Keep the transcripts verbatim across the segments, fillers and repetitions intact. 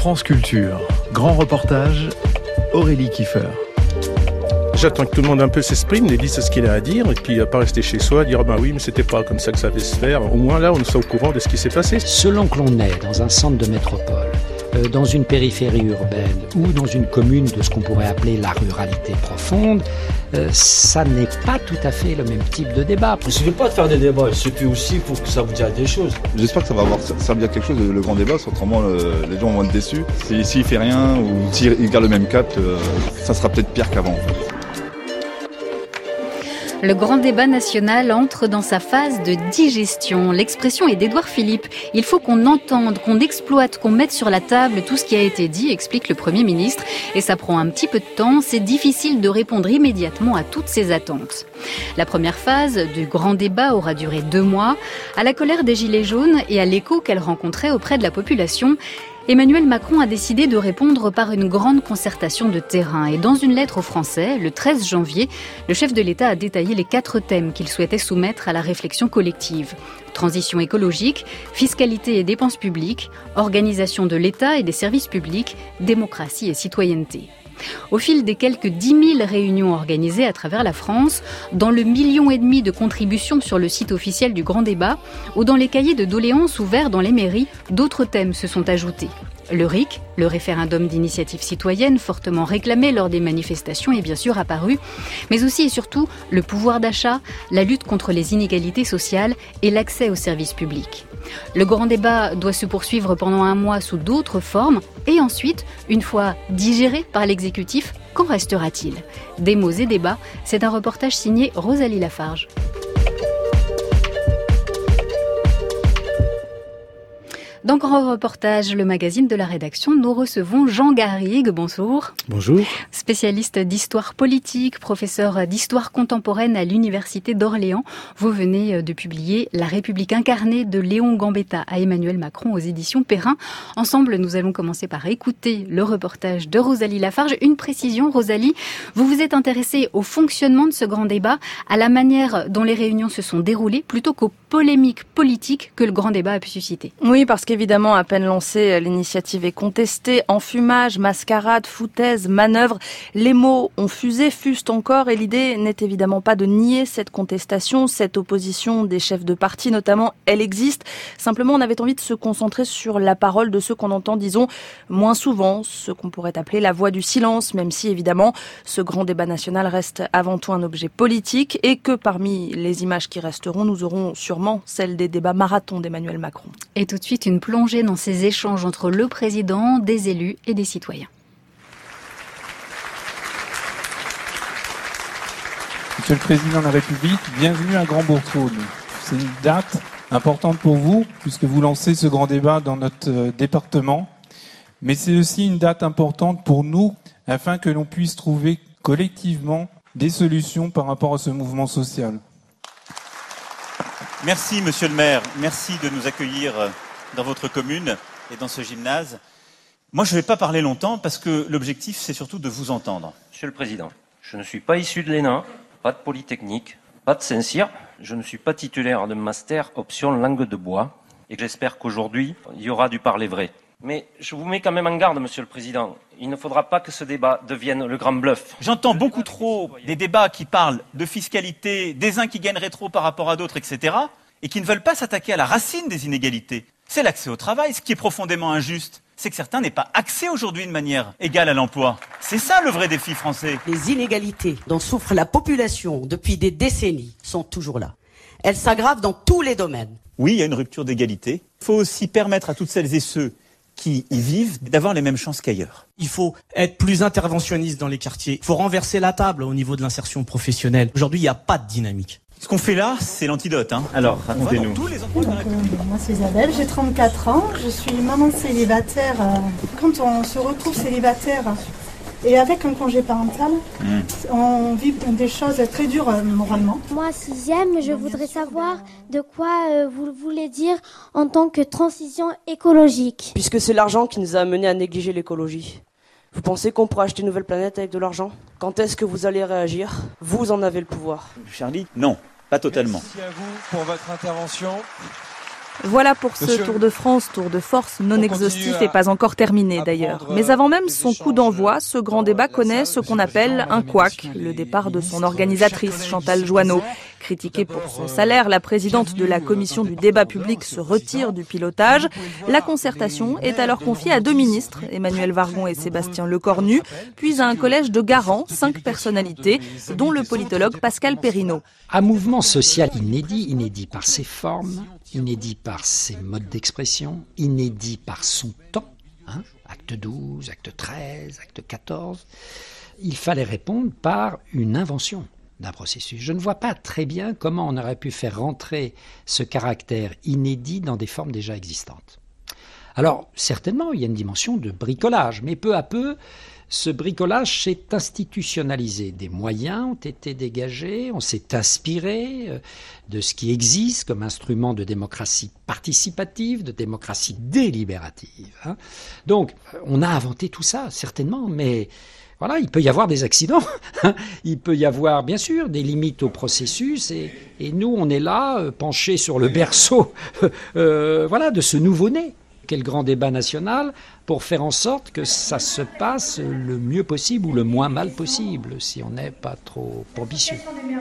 France Culture, grand reportage, Aurélie Kiefer. J'attends que tout le monde un peu s'exprime, et dise ce qu'il a à dire, et puis pas rester chez soi, dire ah ben oui, mais c'était pas comme ça que ça devait se faire. Au moins là, on soit au courant de ce qui s'est passé. Selon que l'on est dans un centre de métropole, euh, dans une périphérie urbaine ou dans une commune de ce qu'on pourrait appeler la ruralité profonde, euh, ça n'est pas tout à fait le même type de débat. Il ne suffit pas de faire des débats, il suffit aussi pour que ça vous dise des choses. J'espère que ça va avoir servi à quelque chose, le grand débat, autrement le, les gens vont être déçus. S'il si, si fait rien ou s'il garde le même cap, euh, ça sera peut-être pire qu'avant en fait. Le grand débat national entre dans sa phase de digestion. L'expression est d'Édouard Philippe. Il faut qu'on entende, qu'on exploite, qu'on mette sur la table tout ce qui a été dit, explique le Premier ministre. Et ça prend un petit peu de temps. C'est difficile de répondre immédiatement à toutes ces attentes. La première phase du grand débat aura duré deux mois. À la colère des Gilets jaunes et à l'écho qu'elle rencontrait auprès de la population, Emmanuel Macron a décidé de répondre par une grande concertation de terrain. Et dans une lettre aux Français, le treize janvier, le chef de l'État a détaillé les quatre thèmes qu'il souhaitait soumettre à la réflexion collective. Transition écologique, fiscalité et dépenses publiques, organisation de l'État et des services publics, démocratie et citoyenneté. Au fil des quelques dix mille réunions organisées à travers la France, dans le million et demi de contributions sur le site officiel du Grand Débat ou dans les cahiers de doléances ouverts dans les mairies, d'autres thèmes se sont ajoutés. Le R I C, le référendum d'initiative citoyenne fortement réclamé lors des manifestations, est bien sûr apparu, mais aussi et surtout le pouvoir d'achat, la lutte contre les inégalités sociales et l'accès aux services publics. Le grand débat doit se poursuivre pendant un mois sous d'autres formes et ensuite, une fois digéré par l'exécutif, qu'en restera-t-il ? Des mots et débats, c'est un reportage signé Rosalie Lafarge. Dans Grand Reportage, le magazine de la rédaction, nous recevons Jean Garrigue. Bonjour. Bonjour. Spécialiste d'histoire politique, professeur d'histoire contemporaine à l'Université d'Orléans. Vous venez de publier La République incarnée de Léon Gambetta à Emmanuel Macron aux éditions Perrin. Ensemble, nous allons commencer par écouter le reportage de Rosalie Lafarge. Une précision, Rosalie, vous vous êtes intéressée au fonctionnement de ce grand débat, à la manière dont les réunions se sont déroulées, plutôt qu'aux polémiques politiques que le grand débat a pu susciter. Oui, parce que évidemment, à peine lancée, l'initiative est contestée. Enfumage, mascarade, foutaise, manœuvre. Les mots ont fusé, fusent encore. Et l'idée n'est évidemment pas de nier cette contestation, cette opposition des chefs de parti notamment. Elle existe. Simplement, on avait envie de se concentrer sur la parole de ceux qu'on entend, disons, moins souvent, ce qu'on pourrait appeler la voix du silence, même si évidemment, ce grand débat national reste avant tout un objet politique et que parmi les images qui resteront, nous aurons sûrement celle des débats marathons d'Emmanuel Macron. Et tout de suite, une plongée dans ces échanges entre le président, des élus et des citoyens. Monsieur le Président de la République, bienvenue à Grand-Bourg-Thône. C'est une date importante pour vous, puisque vous lancez ce grand débat dans notre département. Mais c'est aussi une date importante pour nous, afin que l'on puisse trouver collectivement des solutions par rapport à ce mouvement social. Merci, monsieur le maire. Merci de nous accueillir dans votre commune et dans ce gymnase. Moi, je ne vais pas parler longtemps parce que l'objectif, c'est surtout de vous entendre. Monsieur le Président, je ne suis pas issu de l'E N A, pas de Polytechnique, pas de Saint-Cyr. Je ne suis pas titulaire de master option langue de bois. Et j'espère qu'aujourd'hui, il y aura du parler vrai. Mais je vous mets quand même en garde, monsieur le Président. Il ne faudra pas que ce débat devienne le grand bluff. J'entends beaucoup trop des débats qui parlent de fiscalité, des uns qui gagneraient trop par rapport à d'autres, et cetera, et qui ne veulent pas s'attaquer à la racine des inégalités. C'est l'accès au travail. Ce qui est profondément injuste, c'est que certains n'aient pas accès aujourd'hui de manière égale à l'emploi. C'est ça le vrai défi français. Les inégalités dont souffre la population depuis des décennies sont toujours là. Elles s'aggravent dans tous les domaines. Oui, il y a une rupture d'égalité. Il faut aussi permettre à toutes celles et ceux qui y vivent d'avoir les mêmes chances qu'ailleurs. Il faut être plus interventionniste dans les quartiers. Il faut renverser la table au niveau de l'insertion professionnelle. Aujourd'hui, il n'y a pas de dynamique. Ce qu'on fait là, c'est l'antidote. Hein. Alors, racontez-nous. Donc, euh, moi, c'est Isabelle, j'ai trente-quatre ans. Je suis maman célibataire. Quand on se retrouve célibataire et avec un congé parental, mmh. on vit des choses très dures euh, moralement. Moi, sixième, je voudrais savoir de quoi euh, vous voulez dire en tant que transition écologique. Puisque c'est l'argent qui nous a amenés à négliger l'écologie. Vous pensez qu'on pourra acheter une nouvelle planète avec de l'argent ? Quand est-ce que vous allez réagir ? Vous en avez le pouvoir. Charlie ? Non, pas totalement. Merci à vous pour votre intervention. Voilà pour ce Tour de France, tour de force non exhaustif et pas encore terminé d'ailleurs. Mais avant même son coup d'envoi, ce grand débat connaît ce qu'on appelle un couac, le départ de son organisatrice Chantal Joanneau. Critiquée pour son salaire, la présidente de la commission du débat public se retire du pilotage. La concertation est alors confiée à deux ministres, Emmanuel Vargon et Sébastien Lecornu, puis à un collège de garants, cinq personnalités, dont le politologue Pascal Perrineau. Un mouvement social inédit, inédit par ses formes, inédit par ses modes d'expression, inédit par son temps, hein, acte douze, acte treize, acte quatorze. Il fallait répondre par une invention d'un processus. Je ne vois pas très bien comment on aurait pu faire rentrer ce caractère inédit dans des formes déjà existantes. Alors, certainement, il y a une dimension de bricolage, mais peu à peu, ce bricolage s'est institutionnalisé. Des moyens ont été dégagés, on s'est inspiré de ce qui existe comme instrument de démocratie participative, de démocratie délibérative. Hein. Donc, on a inventé tout ça, certainement, mais voilà, il peut y avoir des accidents. Il peut y avoir, bien sûr, des limites au processus, et, et nous, on est là, euh, penchés sur le berceau euh, voilà, de ce nouveau-né. Quel grand débat national pour faire en sorte que ça se passe le mieux possible ou le moins mal possible, si on n'est pas trop ambitieux.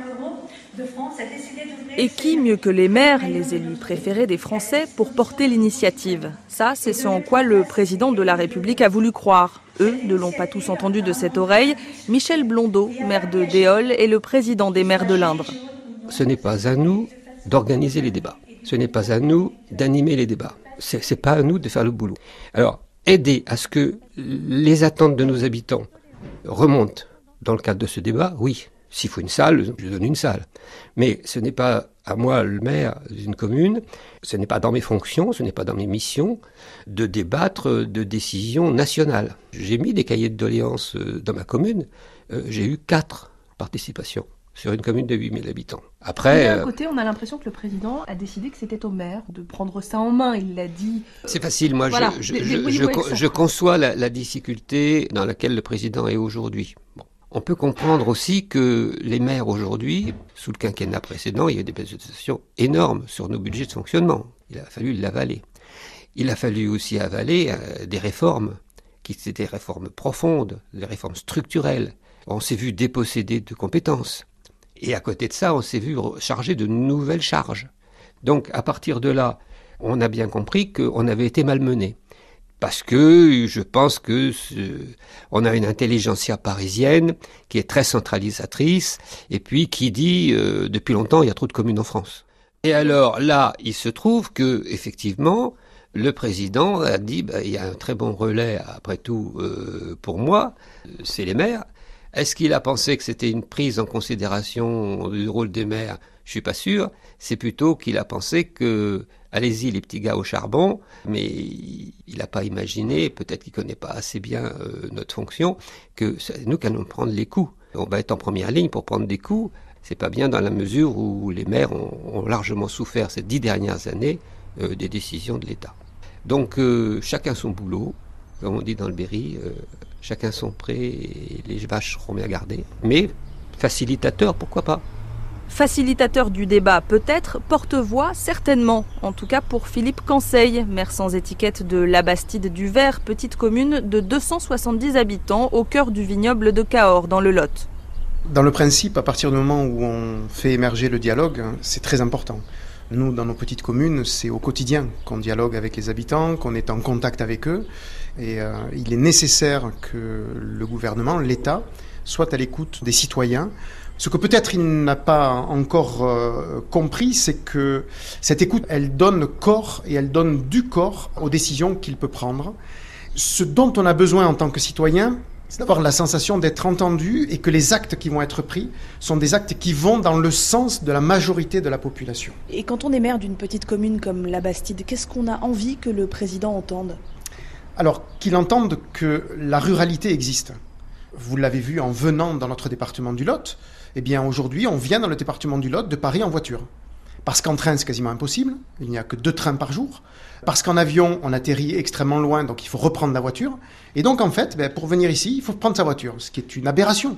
Et qui mieux que les maires, les élus préférés des Français, pour porter l'initiative? Ça, c'est ce en quoi le président de la République a voulu croire. Eux ne l'ont pas tous entendu de cette oreille. Michel Blondeau, maire de Déol, est le président des maires de l'Indre. Ce n'est pas à nous d'organiser les débats. Ce n'est pas à nous d'animer les débats. C'est, c'est pas à nous de faire le boulot. Alors, aider à ce que les attentes de nos habitants remontent dans le cadre de ce débat, oui. S'il faut une salle, je donne une salle. Mais ce n'est pas à moi, le maire d'une commune, ce n'est pas dans mes fonctions, ce n'est pas dans mes missions de débattre de décisions nationales. J'ai mis des cahiers de doléances dans ma commune, euh, j'ai eu quatre participations sur une commune de huit mille habitants. Après, d'un côté, on a l'impression que le président a décidé que c'était au maire de prendre ça en main. Il l'a dit. C'est facile. Moi, voilà. je, je, je, je, je, je conçois la, la difficulté dans laquelle le président est aujourd'hui. Bon. On peut comprendre aussi que les maires aujourd'hui, sous le quinquennat précédent, il y a eu des baisses énormes sur nos budgets de fonctionnement. Il a fallu l'avaler. Il a fallu aussi avaler euh, des réformes, qui étaient des réformes profondes, des réformes structurelles. On s'est vu déposséder de compétences. Et à côté de ça, on s'est vu charger de nouvelles charges. Donc, à partir de là, on a bien compris qu'on avait été malmené. Parce que je pense que ce, on a une intelligentsia parisienne qui est très centralisatrice et puis qui dit euh, depuis longtemps il y a trop de communes en France. Et alors là, il se trouve que effectivement le président a dit bah, il y a un très bon relais après tout euh, pour moi, c'est les maires. Est-ce qu'il a pensé que c'était une prise en considération du rôle des maires? Je suis pas sûr. C'est plutôt qu'il a pensé que allez-y les petits gars au charbon, mais il n'a pas imaginé, peut-être qu'il connaît pas assez bien euh, notre fonction, que c'est nous qui allons prendre les coups. On va être en première ligne pour prendre des coups. C'est pas bien dans la mesure où les maires ont, ont largement souffert ces dix dernières années euh, des décisions de l'État. Donc euh, chacun son boulot, comme on dit dans le Berry, euh, chacun son pré et les vaches seront bien gardées. Mais facilitateur, pourquoi pas? Facilitateur du débat peut-être, porte-voix certainement, en tout cas pour Philippe Canseil, maire sans étiquette de La Bastide-du-Vert, petite commune de deux cent soixante-dix habitants au cœur du vignoble de Cahors, dans le Lot. Dans le principe, à partir du moment où on fait émerger le dialogue, c'est très important. Nous, dans nos petites communes, c'est au quotidien qu'on dialogue avec les habitants, qu'on est en contact avec eux. Et euh, il est nécessaire que le gouvernement, l'État, soit à l'écoute des citoyens. Ce que peut-être il n'a pas encore euh, compris, c'est que cette écoute, elle donne corps et elle donne du corps aux décisions qu'il peut prendre. Ce dont on a besoin en tant que citoyen, c'est d'avoir la sensation d'être entendu et que les actes qui vont être pris sont des actes qui vont dans le sens de la majorité de la population. Et quand on est maire d'une petite commune comme La Bastide, qu'est-ce qu'on a envie que le président entende? Alors, qu'il entende que la ruralité existe. Vous l'avez vu en venant dans notre département du Lot. Eh bien, aujourd'hui, on vient dans le département du Lot de Paris en voiture. Parce qu'en train, c'est quasiment impossible. Il n'y a que deux trains par jour. Parce qu'en avion, on atterrit extrêmement loin, donc il faut reprendre la voiture. Et donc, en fait, ben, pour venir ici, il faut prendre sa voiture, ce qui est une aberration.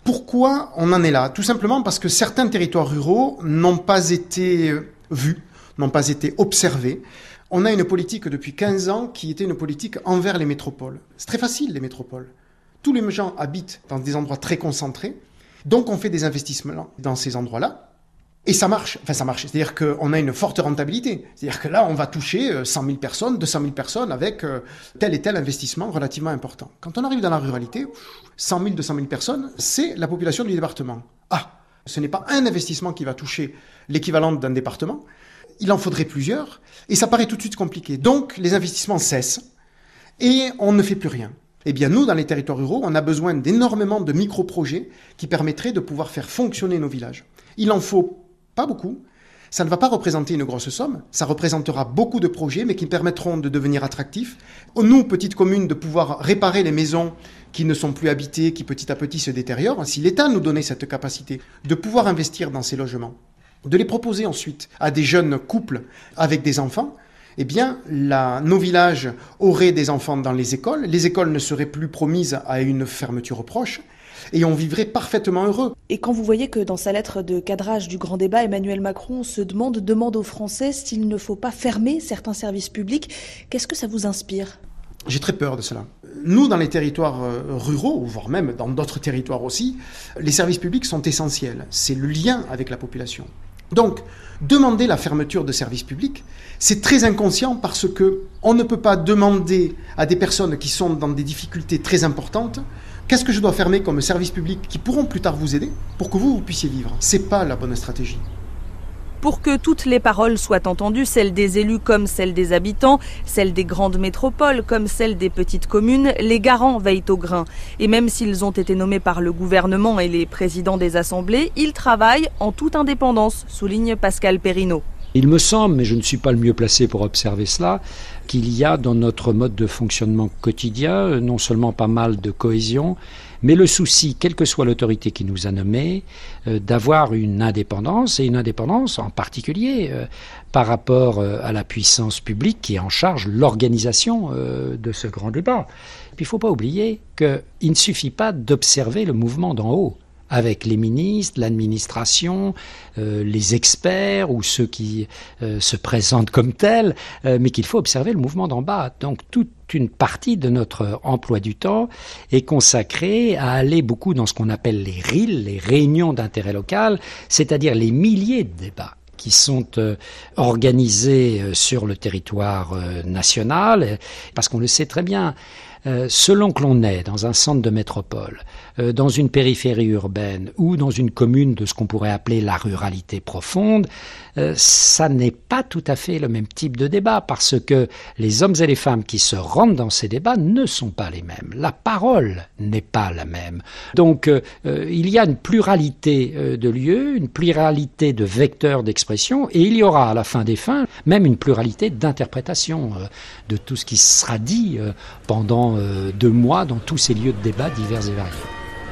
Pourquoi on en est là? Tout simplement parce que certains territoires ruraux n'ont pas été vus, n'ont pas été observés. On a une politique depuis quinze ans qui était une politique envers les métropoles. C'est très facile, les métropoles. Tous les gens habitent dans des endroits très concentrés, donc on fait des investissements dans ces endroits-là. Et ça marche, enfin ça marche, c'est-à-dire qu'on a une forte rentabilité. C'est-à-dire que là, on va toucher cent mille personnes, deux cent mille personnes avec tel et tel investissement relativement important. Quand on arrive dans la ruralité, cent mille, deux cent mille personnes, c'est la population du département. Ah, ce n'est pas un investissement qui va toucher l'équivalent d'un département, il en faudrait plusieurs, et ça paraît tout de suite compliqué. Donc, les investissements cessent, et on ne fait plus rien. Eh bien, nous, dans les territoires ruraux, on a besoin d'énormément de micro-projets qui permettraient de pouvoir faire fonctionner nos villages. Il en faut pas beaucoup. Ça ne va pas représenter une grosse somme. Ça représentera beaucoup de projets, mais qui permettront de devenir attractifs. Nous, petites communes, de pouvoir réparer les maisons qui ne sont plus habitées, qui petit à petit se détériorent. Si l'État nous donnait cette capacité de pouvoir investir dans ces logements, de les proposer ensuite à des jeunes couples avec des enfants, eh bien, la, nos villages auraient des enfants dans les écoles. Les écoles ne seraient plus promises à une fermeture proche. Et on vivrait parfaitement heureux. Et quand vous voyez que dans sa lettre de cadrage du grand débat, Emmanuel Macron se demande, demande aux Français s'il ne faut pas fermer certains services publics, qu'est-ce que ça vous inspire ? J'ai très peur de cela. Nous, dans les territoires ruraux, voire même dans d'autres territoires aussi, les services publics sont essentiels. C'est le lien avec la population. Donc, demander la fermeture de services publics, c'est très inconscient parce que on ne peut pas demander à des personnes qui sont dans des difficultés très importantes qu'est-ce que je dois fermer comme service public qui pourront plus tard vous aider pour que vous, vous puissiez vivre. C'est pas la bonne stratégie. Pour que toutes les paroles soient entendues, celles des élus comme celles des habitants, celles des grandes métropoles comme celles des petites communes, les garants veillent au grain. Et même s'ils ont été nommés par le gouvernement et les présidents des assemblées, ils travaillent en toute indépendance, souligne Pascal Perrineau. Il me semble, mais je ne suis pas le mieux placé pour observer cela, qu'il y a dans notre mode de fonctionnement quotidien non seulement pas mal de cohésion, mais le souci, quelle que soit l'autorité qui nous a nommés, euh, d'avoir une indépendance, et une indépendance en particulier euh, par rapport euh, à la puissance publique qui est en charge l'organisation euh, de ce grand débat. Puis il ne faut pas oublier qu'il ne suffit pas d'observer le mouvement d'en haut, avec les ministres, l'administration, euh, les experts ou ceux qui euh, se présentent comme tels, euh, mais qu'il faut observer le mouvement d'en bas. Donc toute une partie de notre emploi du temps est consacrée à aller beaucoup dans ce qu'on appelle les R I L, les réunions d'intérêt local, c'est-à-dire les milliers de débats qui sont euh, organisés euh, sur le territoire euh, national, parce qu'on le sait très bien, Euh, selon que l'on est dans un centre de métropole, euh, dans une périphérie urbaine ou dans une commune de ce qu'on pourrait appeler la ruralité profonde, euh, ça n'est pas tout à fait le même type de débat parce que les hommes et les femmes qui se rendent dans ces débats ne sont pas les mêmes. La parole n'est pas la même. Donc euh, euh, il y a une pluralité euh, de lieux, une pluralité de vecteurs d'expression et il y aura à la fin des fins même une pluralité d'interprétation euh, de tout ce qui sera dit euh, pendant deux mois dans tous ces lieux de débat divers et variés.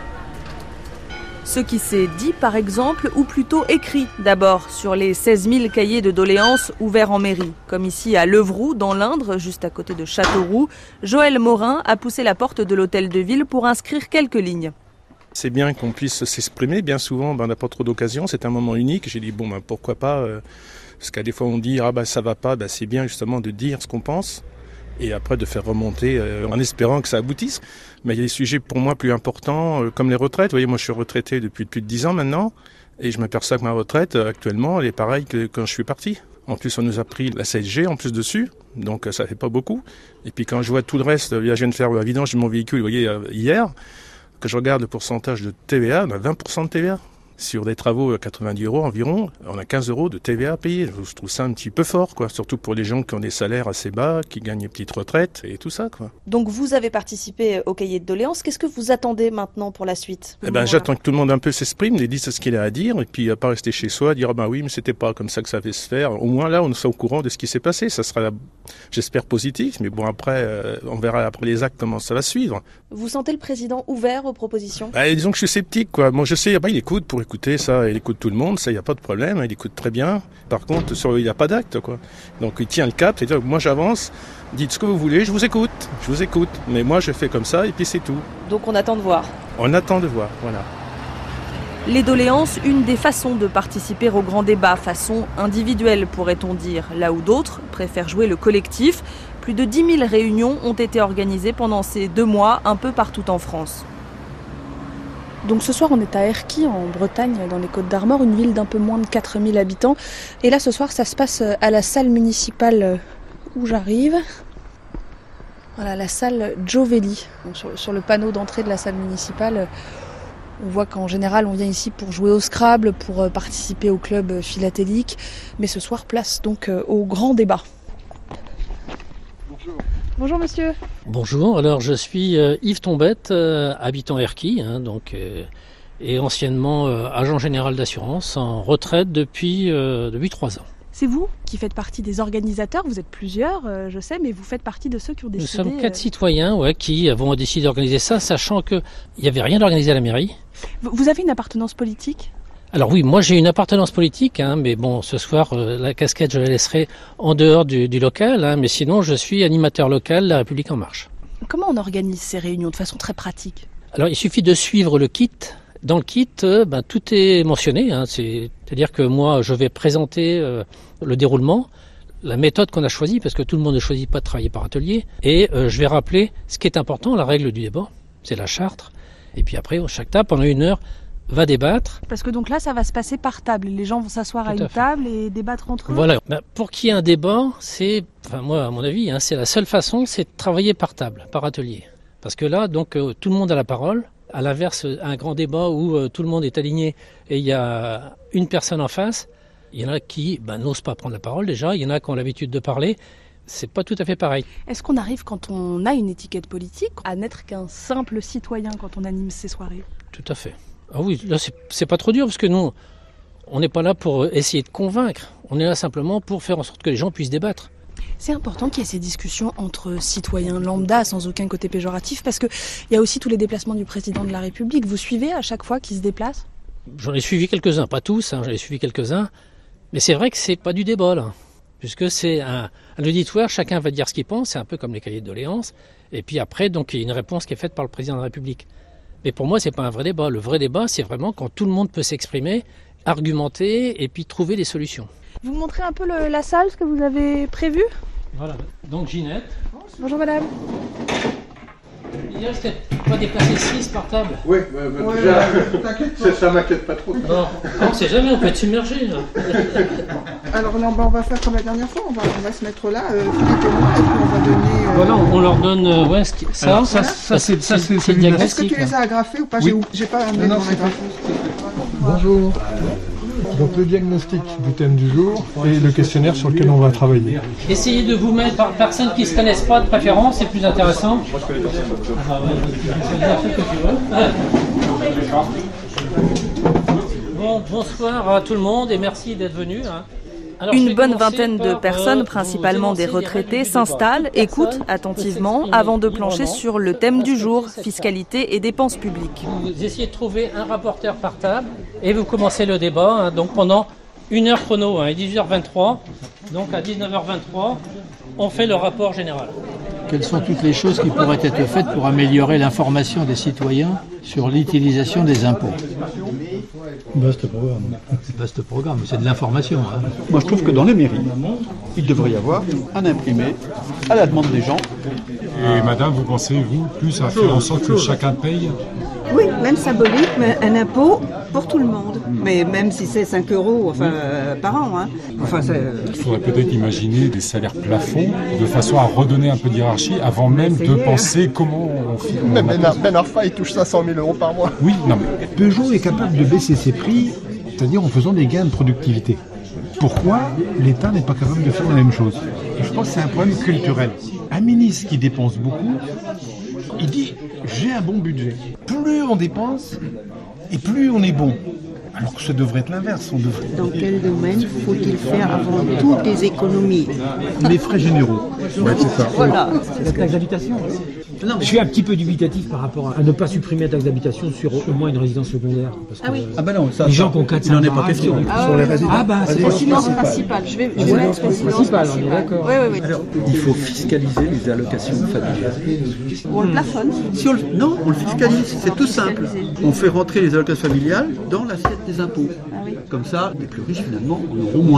Ce qui s'est dit par exemple, ou plutôt écrit d'abord, sur les seize mille cahiers de doléances ouverts en mairie. Comme ici à Levroux, dans l'Indre, juste à côté de Châteauroux, Joël Morin a poussé la porte de l'hôtel de ville pour inscrire quelques lignes. C'est bien qu'on puisse s'exprimer, bien souvent ben, on n'a pas trop d'occasion, c'est un moment unique. J'ai dit bon ben, pourquoi pas, euh, parce qu'à des fois on dit ah ben ça va pas, ben, c'est bien justement de dire ce qu'on pense. Et après de faire remonter euh, en espérant que ça aboutisse. Mais il y a des sujets pour moi plus importants, euh, comme les retraites. Vous voyez, moi je suis retraité depuis plus de dix ans maintenant, et je m'aperçois que ma retraite, euh, actuellement, elle est pareille que quand je suis parti. En plus, on nous a pris la C S G en plus dessus, donc euh, ça fait pas beaucoup. Et puis quand je vois tout le reste, euh, je viens de faire la vidange de mon véhicule, vous voyez, euh, hier, que je regarde le pourcentage de T V A, on a vingt pour cent de T V A. Sur des travaux à quatre-vingt-dix euros environ, on a quinze euros de T V A à payer. Je trouve ça un petit peu fort, quoi. Surtout pour les gens qui ont des salaires assez bas, qui gagnent une petite retraite et tout ça, quoi. Donc vous avez participé au cahier de doléances. Qu'est-ce que vous attendez maintenant pour la suite ? Eh ben, j'attends que tout le monde un peu s'exprime, les dise ce qu'il a à dire, et puis pas rester chez soi, dire ah ben oui, mais c'était pas comme ça que ça devait se faire. Au moins là, on soit au courant de ce qui s'est passé. Ça sera, j'espère, positif, mais bon après, euh, on verra après les actes comment ça va suivre. Vous sentez le président ouvert aux propositions ? Bah, disons que je suis sceptique, quoi. Moi, je sais, bah, il écoute pour écouter ça, il écoute tout le monde, ça, il n'y a pas de problème, il écoute très bien. Par contre, sur, il n'y a pas d'acte, quoi. Donc, il tient le cap, c'est-à-dire moi, j'avance, dites ce que vous voulez, je vous écoute, je vous écoute. Mais moi, je fais comme ça, et puis c'est tout. Donc, on attend de voir. On attend de voir, voilà. Les doléances, une des façons de participer au grand débat, façon individuelle pourrait-on dire, là où d'autres préfèrent jouer le collectif. Plus de dix mille réunions ont été organisées pendant ces deux mois, un peu partout en France. Donc ce soir on est à Erquy en Bretagne, dans les Côtes-d'Armor, une ville d'un peu moins de quatre mille habitants. Et là ce soir ça se passe à la salle municipale où j'arrive. Voilà, la salle Giovelli. Donc, sur, sur le panneau d'entrée de la salle municipale, on voit qu'en général on vient ici pour jouer au Scrabble, pour participer au club philatélique. Mais ce soir place donc au grand débat. Bonjour. Bonjour monsieur. Bonjour, alors je suis euh, Yves Tombette, euh, habitant Erquy, hein, donc, euh, et anciennement euh, agent général d'assurance, en retraite depuis, euh, depuis trois ans. C'est vous qui faites partie des organisateurs, vous êtes plusieurs, euh, je sais, mais vous faites partie de ceux qui ont décidé... Nous sommes quatre euh... citoyens ouais, qui avons décidé d'organiser ça, sachant qu'il n'y avait rien d'organisé à la mairie. Vous avez une appartenance politique ? Alors oui, moi j'ai une appartenance politique, hein, mais bon, ce soir, euh, la casquette, je la laisserai en dehors du, du local, hein, mais sinon je suis animateur local La République En Marche. Comment on organise ces réunions de façon très pratique ? Alors il suffit de suivre le kit. Dans le kit, euh, ben, tout est mentionné, hein, c'est, c'est-à-dire que moi je vais présenter euh, le déroulement, la méthode qu'on a choisie, parce que tout le monde ne choisit pas de travailler par atelier, et euh, je vais rappeler ce qui est important, la règle du débat, c'est la charte, et puis après, chaque table, pendant une heure, va débattre. Parce que donc là, ça va se passer par table. Les gens vont s'asseoir à, à une fait. table et débattre entre eux. Voilà. Ben, pour qu'il y ait un débat, c'est, enfin moi, à mon avis, hein, c'est la seule façon, c'est de travailler par table, par atelier. Parce que là, donc, euh, tout le monde a la parole. À l'inverse, un grand débat où euh, tout le monde est aligné et il y a une personne en face, il y en a qui ben, n'osent pas prendre la parole déjà, il y en a qui ont l'habitude de parler. C'est pas tout à fait pareil. Est-ce qu'on arrive, quand on a une étiquette politique, à n'être qu'un simple citoyen quand on anime ces soirées ? Tout à fait. Ah oui, là c'est, c'est pas trop dur parce que nous, on n'est pas là pour essayer de convaincre. On est là simplement pour faire en sorte que les gens puissent débattre. C'est important qu'il y ait ces discussions entre citoyens lambda, sans aucun côté péjoratif, parce qu'il y a aussi tous les déplacements du président de la République. Vous suivez à chaque fois qu'il se déplace ? J'en ai suivi quelques-uns, pas tous, hein, j'en ai suivi quelques-uns. Mais c'est vrai que c'est pas du débat là. Puisque c'est un, un auditoire, chacun va dire ce qu'il pense, c'est un peu comme les cahiers de doléances. Et puis après, donc, il y a une réponse qui est faite par le président de la République. Mais pour moi, c'est pas un vrai débat. Le vrai débat, c'est vraiment quand tout le monde peut s'exprimer, argumenter et puis trouver des solutions. Vous montrez un peu le, la salle, ce que vous avez prévu ? Voilà, donc Ginette. Bonjour madame. Il y a peut-être pas déplacer six par table. Oui, ouais, bah, ouais, déjà, t'inquiète pas. Ça m'inquiète pas trop. Non, on sait jamais, on peut être submergé. Là. Alors non, bah, on va faire comme la dernière fois, on va, on va se mettre là, euh, Philippe et moi, et puis on va donner... Euh... Voilà, on leur donne euh, ouais, ça. Alors, ça, voilà. ça, c'est, ça, c'est, c'est, c'est Est-ce que tu les as agrafés ou pas ? Oui. J'ai, j'ai pas un mail dans ma graphose. Bonjour. Donc le diagnostic du thème du jour et le questionnaire sur lequel on va travailler. Essayez de vous mettre par personnes qui ne se connaissent pas de préférence, c'est plus intéressant. Bon, bonsoir à tout le monde et merci d'être venu. Alors, une bonne vingtaine de personnes, principalement des retraités, s'installent, écoutent attentivement avant de plancher sur le thème du jour, fiscalité et dépenses publiques. Vous essayez de trouver un rapporteur par table et vous commencez le débat hein, donc pendant une heure chrono, hein, dix-huit heures vingt-trois. Donc à dix-neuf heures vingt-trois, on fait le rapport général. Quelles sont toutes les choses qui pourraient être faites pour améliorer l'information des citoyens sur l'utilisation des impôts ? Vaste programme. Vaste programme, c'est de l'information. Hein. Moi je trouve que dans les mairies, il devrait y avoir un imprimé à la demande des gens. Et madame, vous pensez, vous, plus à faire en sorte que chacun paye ? Oui, même symbolique, mais un impôt pour tout le monde. Mais même si c'est cinq euros enfin, euh, par an. Hein. Enfin, c'est... Il faudrait peut-être imaginer des salaires plafonds de façon à redonner un peu de hiérarchie avant même de penser comment on fait. Mais Ben, ben Arfa, il touche cinq cent mille euros par mois. Oui, non mais... Peugeot est capable de baisser ses prix, c'est-à-dire en faisant des gains de productivité. Pourquoi l'État n'est pas capable de faire la même chose ? Je pense que c'est un problème culturel. Un ministre qui dépense beaucoup, il dit « j'ai un bon budget ». Plus on dépense, et plus on est bon. Alors que ça devrait être l'inverse. On devrait... Dans quel domaine faut-il faire avant tout des économies? Les frais généraux. Ouais, c'est ça. Voilà. La taxe d'habitation. Non, je suis un petit peu dubitatif par rapport à ne pas supprimer la taxe d'habitation sur au moins une résidence secondaire. Parce que ah oui. Ah bah non, ça, les ça, gens qui ont quatre cents il n'en est pas question. Ah, sur les résidences. Ah bah c'est résidence principale. Je vais, je vais mettre résidence principale, on est d'accord. Oui, oui, oui. Alors, il faut fiscaliser les allocations familiales. On le plafonne. Si on le... Non, on le fiscalise, c'est tout simple. On fait rentrer les allocations familiales dans l'assiette des impôts. Ah oui. Comme ça, les plus riches, finalement, en auront moins.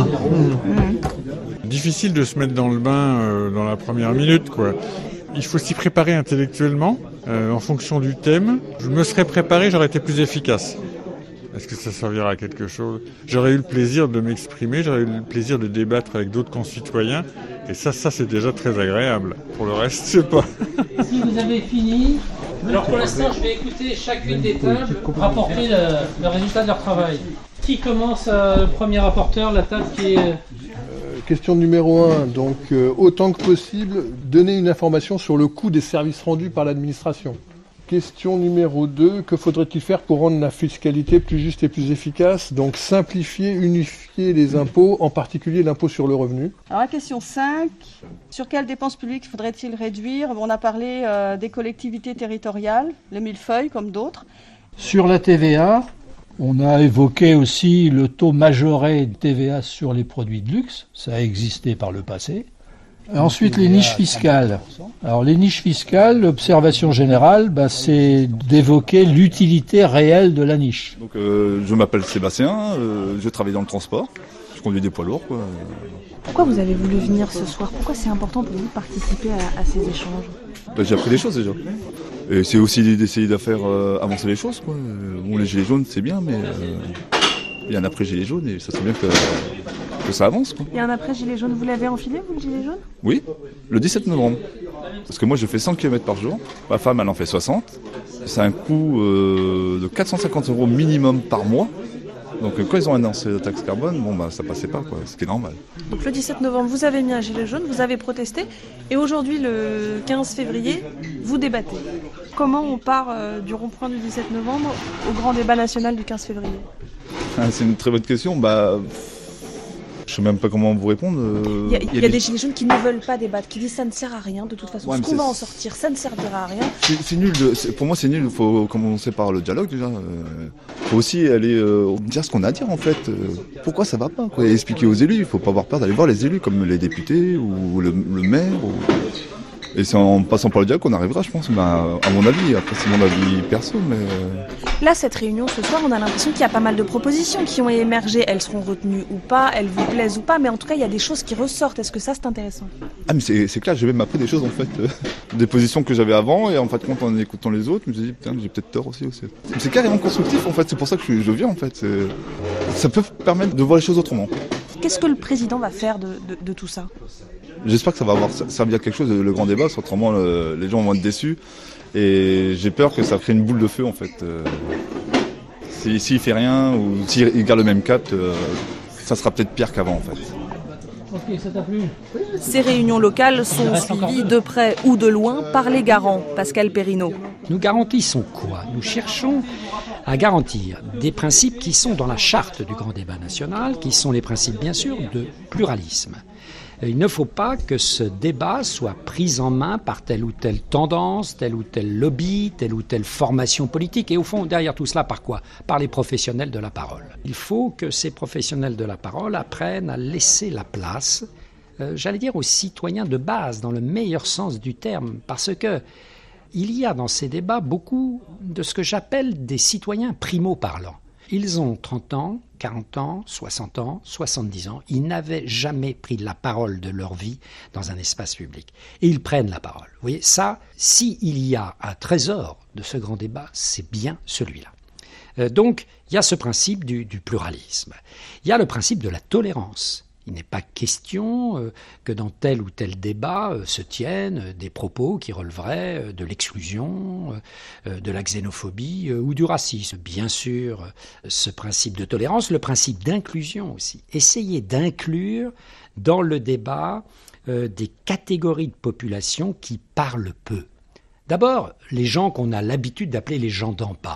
Mmh. Difficile de se mettre dans le bain euh, dans la première minute, quoi. Il faut s'y préparer intellectuellement, euh, en fonction du thème. Je me serais préparé, j'aurais été plus efficace. Est-ce que ça servira à quelque chose? J'aurais eu le plaisir de m'exprimer, j'aurais eu le plaisir de débattre avec d'autres concitoyens. Et ça, ça c'est déjà très agréable. Pour le reste, je sais pas. Si vous avez fini, alors pour l'instant, je vais écouter chacune des tables rapporter le, le résultat de leur travail. Qui commence, euh, le premier rapporteur, la table qui est... Question numéro un, donc euh, autant que possible, donner une information sur le coût des services rendus par l'administration. Question numéro deux, que faudrait-il faire pour rendre la fiscalité plus juste et plus efficace? Donc simplifier, unifier les impôts, en particulier l'impôt sur le revenu. Alors la question cinq, sur quelles dépenses publiques faudrait-il réduire? On a parlé euh, des collectivités territoriales, le millefeuille comme d'autres. Sur la T V A, on a évoqué aussi le taux majoré de T V A sur les produits de luxe. Ça a existé par le passé. Ensuite, les niches fiscales. Alors, les niches fiscales, l'observation générale, bah, c'est d'évoquer l'utilité réelle de la niche. Donc, euh, je m'appelle Sébastien, euh, je travaille dans le transport, je conduis des poids lourds, quoi. Pourquoi vous avez voulu venir ce soir? Pourquoi c'est important pour vous de participer à, à ces échanges? Bah, j'ai appris des choses déjà. Et c'est aussi d'essayer de faire euh, avancer les choses, quoi. Bon, les gilets jaunes, c'est bien, mais euh, il y a un après gilet jaune et ça serait bien que, que ça avance, quoi. Il y a un après gilet jaune, vous l'avez enfilé, vous, le gilet jaune? Oui, le dix-sept novembre. Parce que moi, je fais cent kilomètres par jour. Ma femme, elle en fait soixante. C'est un coût euh, de quatre cent cinquante euros minimum par mois. Donc quand ils ont annoncé la taxe carbone, bon bah ça passait pas, quoi, ce qui est normal. Donc le dix-sept novembre, vous avez mis un gilet jaune, vous avez protesté, et aujourd'hui le quinze février, vous débattez. Comment on part euh, du rond-point du dix-sept novembre au grand débat national du quinze février? Ah, c'est une très bonne question. Bah, je sais même pas comment vous répondre. Il y a, il y a, il y a des... des gilets jaunes qui ne veulent pas débattre, qui disent ça ne sert à rien de toute façon. Ouais, ce qu'on va en sortir, ça ne servira à rien. C'est, c'est nul. De, c'est, pour moi, c'est nul. Il faut commencer par le dialogue déjà. Il faut aussi aller euh, dire ce qu'on a à dire en fait. Euh, pourquoi ça va pas, quoi. Et expliquer aux élus. Il faut pas avoir peur d'aller voir les élus comme les députés ou le, le maire. Ou... Et c'est en passant par le dialogue qu'on arrivera, je pense. Bah, à mon avis. Après, c'est mon avis perso, mais. Là, cette réunion ce soir, on a l'impression qu'il y a pas mal de propositions qui ont émergé. Elles seront retenues ou pas, elles vous plaisent ou pas, mais en tout cas, il y a des choses qui ressortent. Est-ce que ça, c'est intéressant? Ah, mais c'est, c'est clair, j'ai même appris des choses, en fait, euh, des positions que j'avais avant, et en fait, quand en écoutant les autres, je me suis dit, putain, j'ai peut-être tort aussi. aussi. C'est carrément constructif, en fait, c'est pour ça que je, je viens, en fait. C'est... Ça peut permettre de voir les choses autrement. Qu'est-ce que le président va faire de, de, de tout ça? J'espère que ça va avoir servi à quelque chose, le grand débat, autrement, le, les gens vont être déçus, et j'ai peur que ça crée une boule de feu, en fait. Euh... S'il si, si fait rien ou s'il garde le même cap, euh, ça sera peut-être pire qu'avant en fait. Ok, ça t'a plu? Ces réunions locales sont suivies de près ou de loin par les garants. Pascal Perrineau. Nous garantissons quoi? Nous cherchons à garantir des principes qui sont dans la charte du grand débat national, qui sont les principes bien sûr de pluralisme. Il ne faut pas que ce débat soit pris en main par telle ou telle tendance, tel ou tel lobby, telle ou telle formation politique. Et au fond, derrière tout cela, par quoi? Par les professionnels de la parole. Il faut que ces professionnels de la parole apprennent à laisser la place, euh, j'allais dire aux citoyens de base, dans le meilleur sens du terme, parce que il y a dans ces débats beaucoup de ce que j'appelle des citoyens primo-parlants. Ils ont trente ans, quarante ans, soixante ans, soixante-dix ans. Ils n'avaient jamais pris la parole de leur vie dans un espace public. Et ils prennent la parole. Vous voyez, ça, s'il y a un trésor de ce grand débat, c'est bien celui-là. Euh, donc, il y a ce principe du, du pluralisme. Il y a le principe de la tolérance. Il n'est pas question euh, que dans tel ou tel débat euh, se tiennent euh, des propos qui relèveraient euh, de l'exclusion, euh, de la xénophobie euh, ou du racisme. Bien sûr, euh, ce principe de tolérance, le principe d'inclusion aussi. Essayer d'inclure dans le débat euh, des catégories de population qui parlent peu. D'abord, les gens qu'on a l'habitude d'appeler les gens d'en bas.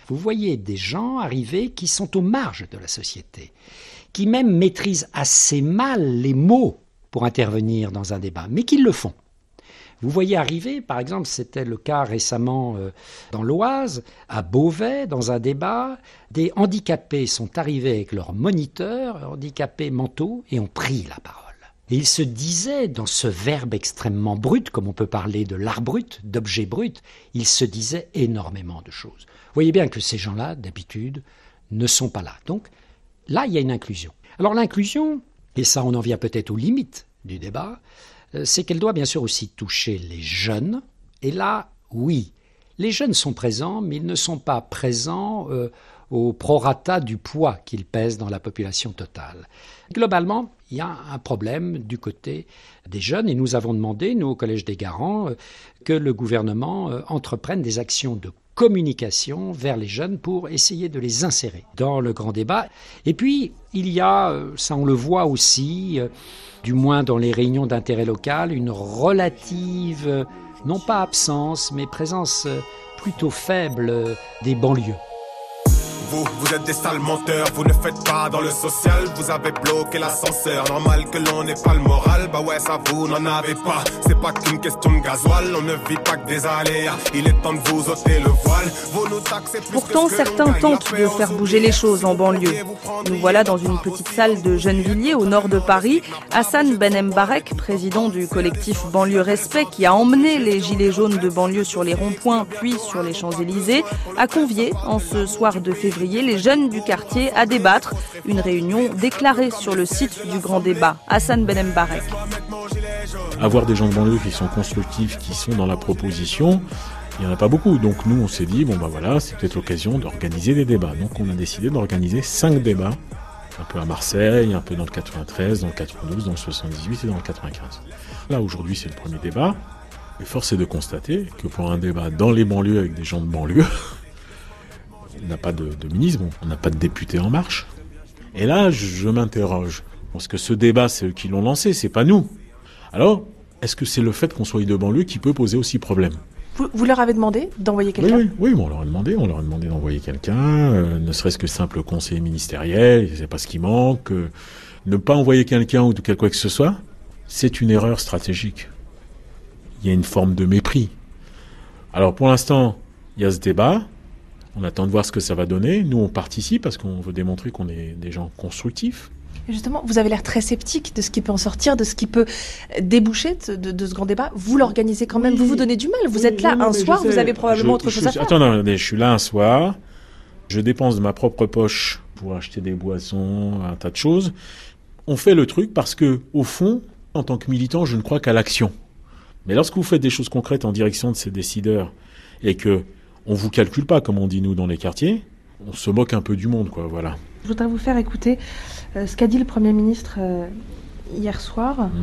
vous voyez des gens arriver qui sont aux marges de la société, qui même maîtrisent assez mal les mots pour intervenir dans un débat, mais qui le font. Vous voyez arriver, par exemple, c'était le cas récemment euh, dans l'Oise, à Beauvais, dans un débat, des handicapés sont arrivés avec leurs moniteurs, handicapés mentaux, et ont pris la parole. Et ils se disaient, dans ce verbe extrêmement brut, comme on peut parler de l'art brut, d'objet brut, ils se disaient énormément de choses. Vous voyez bien que ces gens-là, d'habitude, ne sont pas là. Donc, là, il y a une inclusion. Alors l'inclusion, et ça on en vient peut-être aux limites du débat, c'est qu'elle doit bien sûr aussi toucher les jeunes. Et là, oui, les jeunes sont présents, mais ils ne sont pas présents euh, au prorata du poids qu'ils pèsent dans la population totale. Globalement, il y a un problème du côté des jeunes et nous avons demandé, nous au Collège des Garants, euh, que le gouvernement euh, entreprenne des actions de communication vers les jeunes pour essayer de les insérer dans le grand débat. Et puis, il y a, euh, ça on le voit aussi, euh, du moins dans les réunions d'intérêt local, une relative, euh, non pas absence, mais présence euh, plutôt faible euh, des banlieues. Vous, vous êtes des sales menteurs, vous ne faites pas dans le social, vous avez bloqué l'ascenseur, normal que l'on n'ait pas le moral, bah ouais ça vous n'en avez pas, c'est pas qu'une question de gasoil, on ne vit pas que des aléas, il est temps de vous ôter le voile, vous nous taxez plus. Pourtant, certains tentent de faire bouger les choses en banlieue. Nous voilà dans une petite salle de Gennevilliers au nord de Paris. Hassan Ben Mbarek, président du collectif Banlieue Respect, qui a emmené les gilets jaunes de banlieue sur les ronds-points puis sur les Champs-Élysées, a convié en ce soir de février les jeunes du quartier à débattre. Une réunion déclarée sur le site du Grand Débat. Hassan Ben Mbarek. Avoir des gens de banlieue qui sont constructifs, qui sont dans la proposition, il n'y en a pas beaucoup. Donc nous, on s'est dit, bon ben voilà, c'est peut-être l'occasion d'organiser des débats. Donc on a décidé d'organiser cinq débats, un peu à Marseille, un peu dans le quatre-vingt-treize, dans le quatre-vingt-douze, dans le soixante-dix-huit et dans le quatre-vingt-quinze. Là, aujourd'hui, c'est le premier débat. Et force est de constater que pour un débat dans les banlieues avec des gens de banlieue, on n'a pas de, de ministre, on n'a pas de député En Marche. Et là, je, je m'interroge. Parce que ce débat, c'est eux qui l'ont lancé, c'est pas nous. Alors, est-ce que c'est le fait qu'on soit de banlieue qui peut poser aussi problème ? Vous, vous leur avez demandé d'envoyer quelqu'un ? Oui, oui, oui, bon, on leur a demandé, on leur a demandé d'envoyer quelqu'un, euh, ne serait-ce que simple conseiller ministériel, je sais pas ce qui manque. Euh, ne pas envoyer quelqu'un ou de quelque quoi que ce soit, c'est une erreur stratégique. Il y a une forme de mépris. Alors, pour l'instant, il y a ce débat. On attend de voir ce que ça va donner. Nous, on participe parce qu'on veut démontrer qu'on est des gens constructifs. Et justement, vous avez l'air très sceptique de ce qui peut en sortir, de ce qui peut déboucher de, de, de ce grand débat. Vous l'organisez quand même, oui. Vous vous donnez du mal. Vous oui, êtes là oui, un soir, vous avez probablement je, autre je, chose à faire. Attends, non, je suis là un soir. Je dépense de ma propre poche pour acheter des boissons, un tas de choses. On fait le truc parce que, au fond, en tant que militant, je ne crois qu'à l'action. Mais lorsque vous faites des choses concrètes en direction de ces décideurs et que on vous calcule pas, comme on dit nous dans les quartiers, on se moque un peu du monde, quoi, voilà. Je voudrais vous faire écouter euh, ce qu'a dit le Premier ministre euh, hier soir. Mmh.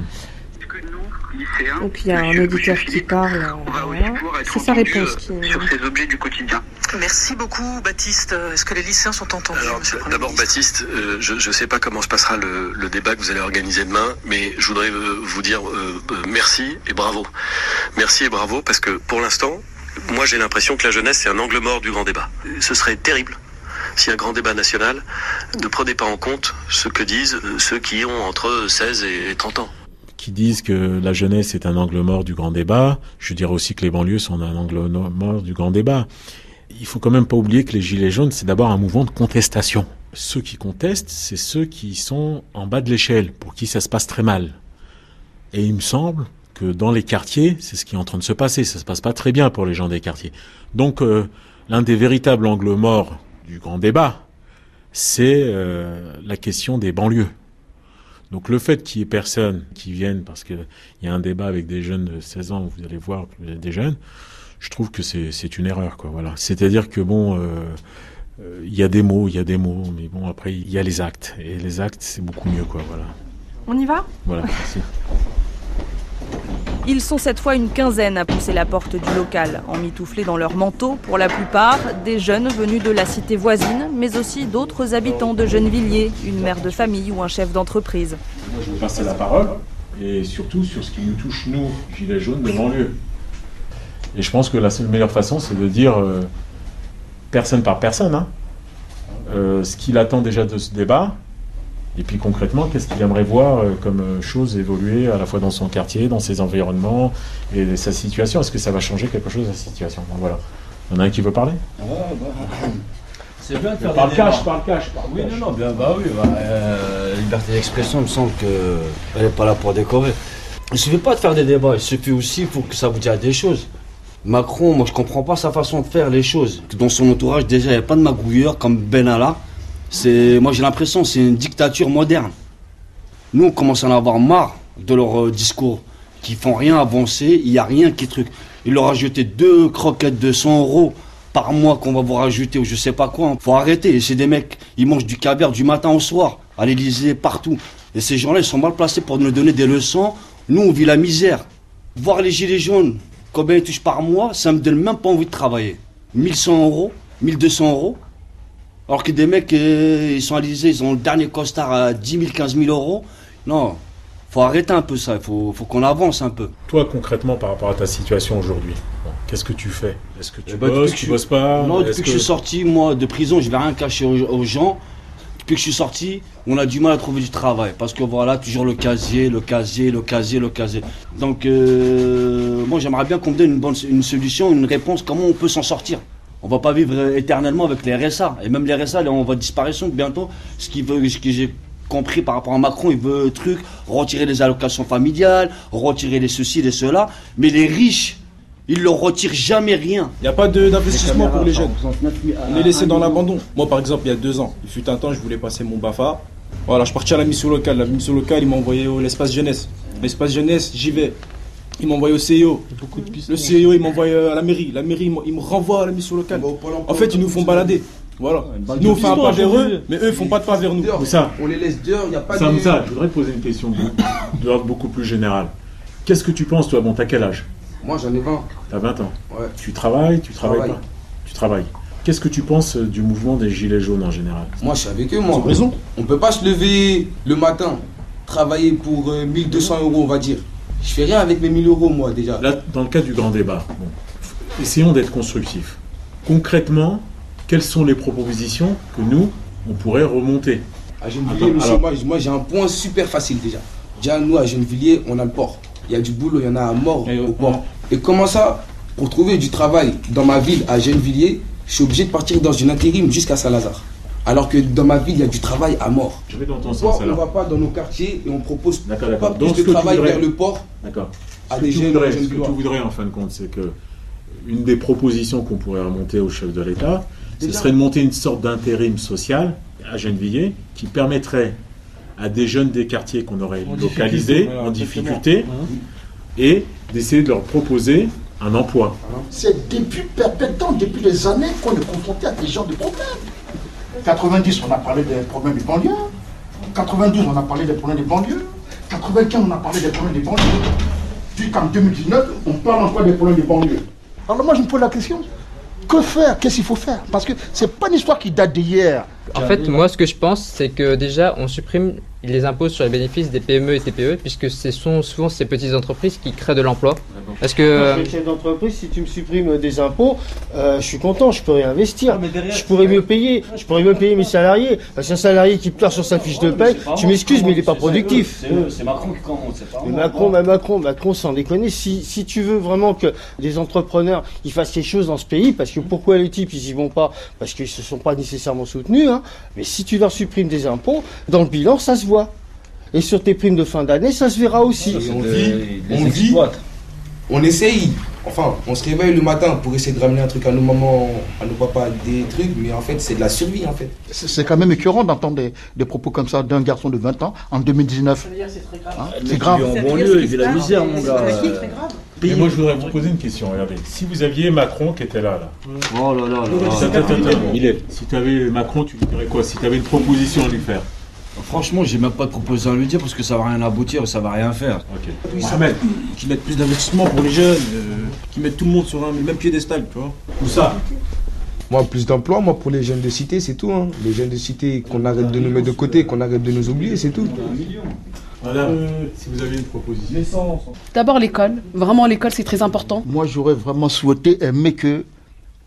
Et puis il y a un auditeur qui parle. Voilà. C'est sa réponse qui est... sur ces objets du quotidien. Merci beaucoup, Baptiste. Est-ce que les lycéens sont entendus? Alors, d'abord, Baptiste, euh, je ne sais pas comment se passera le, le débat que vous allez organiser demain, mais je voudrais euh, vous dire euh, euh, merci et bravo. Merci et bravo, parce que pour l'instant, moi j'ai l'impression que la jeunesse c'est un angle mort du grand débat. Ce serait terrible si un grand débat national ne prenait pas en compte ce que disent ceux qui ont entre seize et trente ans. Qui disent que la jeunesse est un angle mort du grand débat. Je dirais aussi que les banlieues sont un angle mort du grand débat. Il faut quand même pas oublier que les Gilets jaunes, c'est d'abord un mouvement de contestation. Ceux qui contestent, c'est ceux qui sont en bas de l'échelle, pour qui ça se passe très mal. Et il me semble que dans les quartiers, c'est ce qui est en train de se passer. Ça se passe pas très bien pour les gens des quartiers. Donc, euh, l'un des véritables angles morts du grand débat, c'est euh, la question des banlieues. Donc le fait qu'il y ait personne qui vienne, parce qu'il y a un débat avec des jeunes de seize ans, vous allez voir des jeunes, je trouve que c'est, c'est une erreur, quoi. Voilà. C'est-à-dire que bon, euh, euh, il y a des mots, il y a des mots, mais bon, après, il y a les actes. Et les actes, c'est beaucoup mieux, quoi. Voilà. On y va ? Voilà, merci. Ils sont cette fois une quinzaine à pousser la porte du local, emmitouflés dans leurs manteaux, pour la plupart, des jeunes venus de la cité voisine, mais aussi d'autres habitants de Gennevilliers, une mère de famille ou un chef d'entreprise. Moi, je vais passer la parole, et surtout sur ce qui nous touche, nous, Gilets jaunes de banlieue. Et je pense que la seule meilleure façon, c'est de dire euh, personne par personne, hein, euh, ce qu'il attend déjà de ce débat, et puis concrètement, qu'est-ce qu'il aimerait voir euh, comme euh, chose évoluer à la fois dans son quartier, dans ses environnements et sa situation. Est-ce que ça va changer quelque chose à sa situation? Donc, voilà. Il y en a un qui veut parler? Ouais, bah, c'est bien de faire par des le cash, débats. par le cash. Par le oui, cash. non, non, bien, bah oui, bah, euh, liberté d'expression, il me semble qu'elle n'est pas là pour décorer. Il ne suffit pas de faire des débats, il suffit aussi pour que ça vous dise des choses. Macron, moi je comprends pas sa façon de faire les choses. Dans son entourage, déjà, il n'y a pas de magouilleurs comme Benalla. C'est, moi j'ai l'impression que c'est une dictature moderne. Nous, on commence à en avoir marre de leur euh, discours, qui font rien avancer, il n'y a rien qui truc. Il leur a jeté deux croquettes de cent euros par mois qu'on va vous rajouter ou je sais pas quoi. Faut arrêter. Et c'est des mecs, ils mangent du caviar du matin au soir, à l'Élysée, partout. Et ces gens-là, ils sont mal placés pour nous donner des leçons. Nous, on vit la misère. Voir les gilets jaunes, combien ils touchent par mois, ça me donne même pas envie de travailler. mille cent euros, mille deux cents euros. Alors que des mecs, euh, ils sont à l'Élysée, ils ont le dernier costard à dix mille, quinze mille euros. Non, faut arrêter un peu ça, il faut, faut qu'on avance un peu. Toi, concrètement, par rapport à ta situation aujourd'hui, bon, qu'est-ce que tu fais? Est-ce que tu Eh ben, bosses, que tu je... bosses pas? Non, depuis Est-ce que, que je suis sorti, moi, de prison, je vais rien cacher aux, aux gens. Depuis que je suis sorti, on a du mal à trouver du travail. Parce que voilà, toujours le casier, le casier, le casier, le casier. Donc, euh, moi, j'aimerais bien qu'on me donne une, bonne, une solution, une réponse, comment on peut s'en sortir. On va pas vivre éternellement avec les R S A. Et même les R S A, on va disparition bientôt. Ce qui veut, ce que j'ai compris par rapport à Macron, il veut truc, retirer les allocations familiales, retirer les ceci, les cela. Mais les riches, ils leur retirent jamais rien. Il n'y a pas de, d'investissement pour les jeunes. On est laissé dans l'abandon. Moi, par exemple, il y a deux ans, il fut un temps, je voulais passer mon BAFA. Voilà, je suis parti à la mission locale. La mission locale, ils m'ont envoyé au l'espace jeunesse. L'espace jeunesse, j'y vais. Ils m'ont envoyé au C I O. Le C I O, ils m'envoient à la mairie. La mairie, ils me renvoient à la mission locale. En fait, ils nous font balader. Voilà. Nous, on fait un pas vers eux, mais eux, ils font pas de pas vers nous. Ça, on les laisse dehors, il n'y a pas ça, de... ça, je voudrais te poser une question de l'ordre beaucoup plus général. Qu'est-ce que tu penses, toi? Bon, t'as quel âge? Moi, j'en ai vingt. T'as vingt ans. Ouais. Tu travailles, tu travailles Travaille. pas? Tu travailles. Qu'est-ce que tu penses du mouvement des Gilets jaunes en général? Moi, je suis avec eux, moi. Ils ont raison. On peut pas se lever le matin, travailler pour euh, mille deux cents euros, on va dire. Je fais rien avec mes mille euros, moi, déjà. Là, dans le cadre du grand débat, bon, essayons d'être constructifs. Concrètement, quelles sont les propositions que nous, on pourrait remonter? À Gennevilliers, le alors... chômage, moi, j'ai un point super facile, déjà. Déjà, nous, à Gennevilliers, on a le port. Il y a du boulot, il y en a à mort Et au port. Et comment ça, pour trouver du travail dans ma ville, à Gennevilliers, je suis obligé de partir dans une intérim jusqu'à Saint-Lazare. Alors que dans ma ville, il y a du travail à mort. Je vais dans ton Pourquoi sens, on ne alors. va pas dans nos quartiers et on propose D'accord, pas d'accord. plus Donc, de ce que travail tu voudrais- vers le port D'accord. à Ce que des tu jeunes voudrais- jeunes Ce que tu Villois. voudrais, en fin de compte, c'est que une des propositions qu'on pourrait remonter au chef de l'État, ce Déjà. serait de monter une sorte d'intérim social à Gennevilliers qui permettrait à des jeunes des quartiers qu'on aurait En localisés difficulté, voilà, en exactement. difficulté et d'essayer de leur proposer un emploi. C'est depuis perpétuellement, depuis des années qu'on est confronté à des genres de problèmes. quatre-vingt-dix, on a parlé des problèmes des banlieues. quatre-vingt-douze, on a parlé des problèmes des banlieues. quatre-vingt-quinze, on a parlé des problèmes des banlieues. Jusqu'en deux mille dix-neuf, on parle encore des problèmes des banlieues. Alors moi, je me pose la question, que faire? Qu'est-ce qu'il faut faire? Parce que c'est pas une histoire qui date d'hier. En fait, moi, ce que je pense, c'est que déjà, on supprime les impôts sur les bénéfices des P M E et T P E, puisque ce sont souvent ces petites entreprises qui créent de l'emploi. Parce que... Je suis chef d'entreprise, si tu me supprimes des impôts, euh, je suis content, je peux réinvestir. Je pourrais mieux payer, je pourrais mieux payer mes salariés. Parce qu'un salarié qui pleure sur sa fiche de paie, tu m'excuses, mais il n'est pas productif. C'est eux, c'est Macron qui commande, c'est pas Mais moi. Macron, mais Macron, Macron, sans déconner, si, si tu veux vraiment que les entrepreneurs ils fassent quelque chose dans ce pays, parce que pourquoi les types ils y vont pas? Parce qu'ils se sont pas nécessairement soutenus, hein. Mais si tu leur supprimes des impôts, dans le bilan ça se voit. Et sur tes primes de fin d'année, ça se verra aussi. Et on vit, on vit, on essaye. Enfin, on se réveille le matin pour essayer de ramener un truc à nos mamans, à nos papas, des trucs, mais en fait, c'est de la survie, en fait. C'est c'est quand même écœurant d'entendre des, des propos comme ça d'un garçon de vingt ans en deux mille dix-neuf. Hein, c'est grave. Il vit en banlieue, il vit la misère, mon gars. Mais moi, je voudrais vous poser une question. Regardez, si vous aviez Macron qui était là, là. Oh là là là là. Attends, attends, attends. Il est. Si tu avais Macron, tu lui dirais quoi? Si tu avais une proposition à lui faire? Franchement, j'ai même pas de proposition à lui dire parce que ça va rien aboutir, ça va rien faire. Ok. Mohamed, qui mettent plus d'investissement pour les jeunes, euh, qui mettent tout le monde sur un même piédestal, tu vois. Où ça? Moi, plus d'emplois, moi, pour les jeunes de cité, c'est tout. Hein. Les jeunes de cité, qu'on arrête de nous mettre de côté, qu'on arrête de nous oublier, c'est tout. Madame, si vous avez une proposition. D'abord l'école, vraiment l'école c'est très important. Moi j'aurais vraiment souhaité aimer que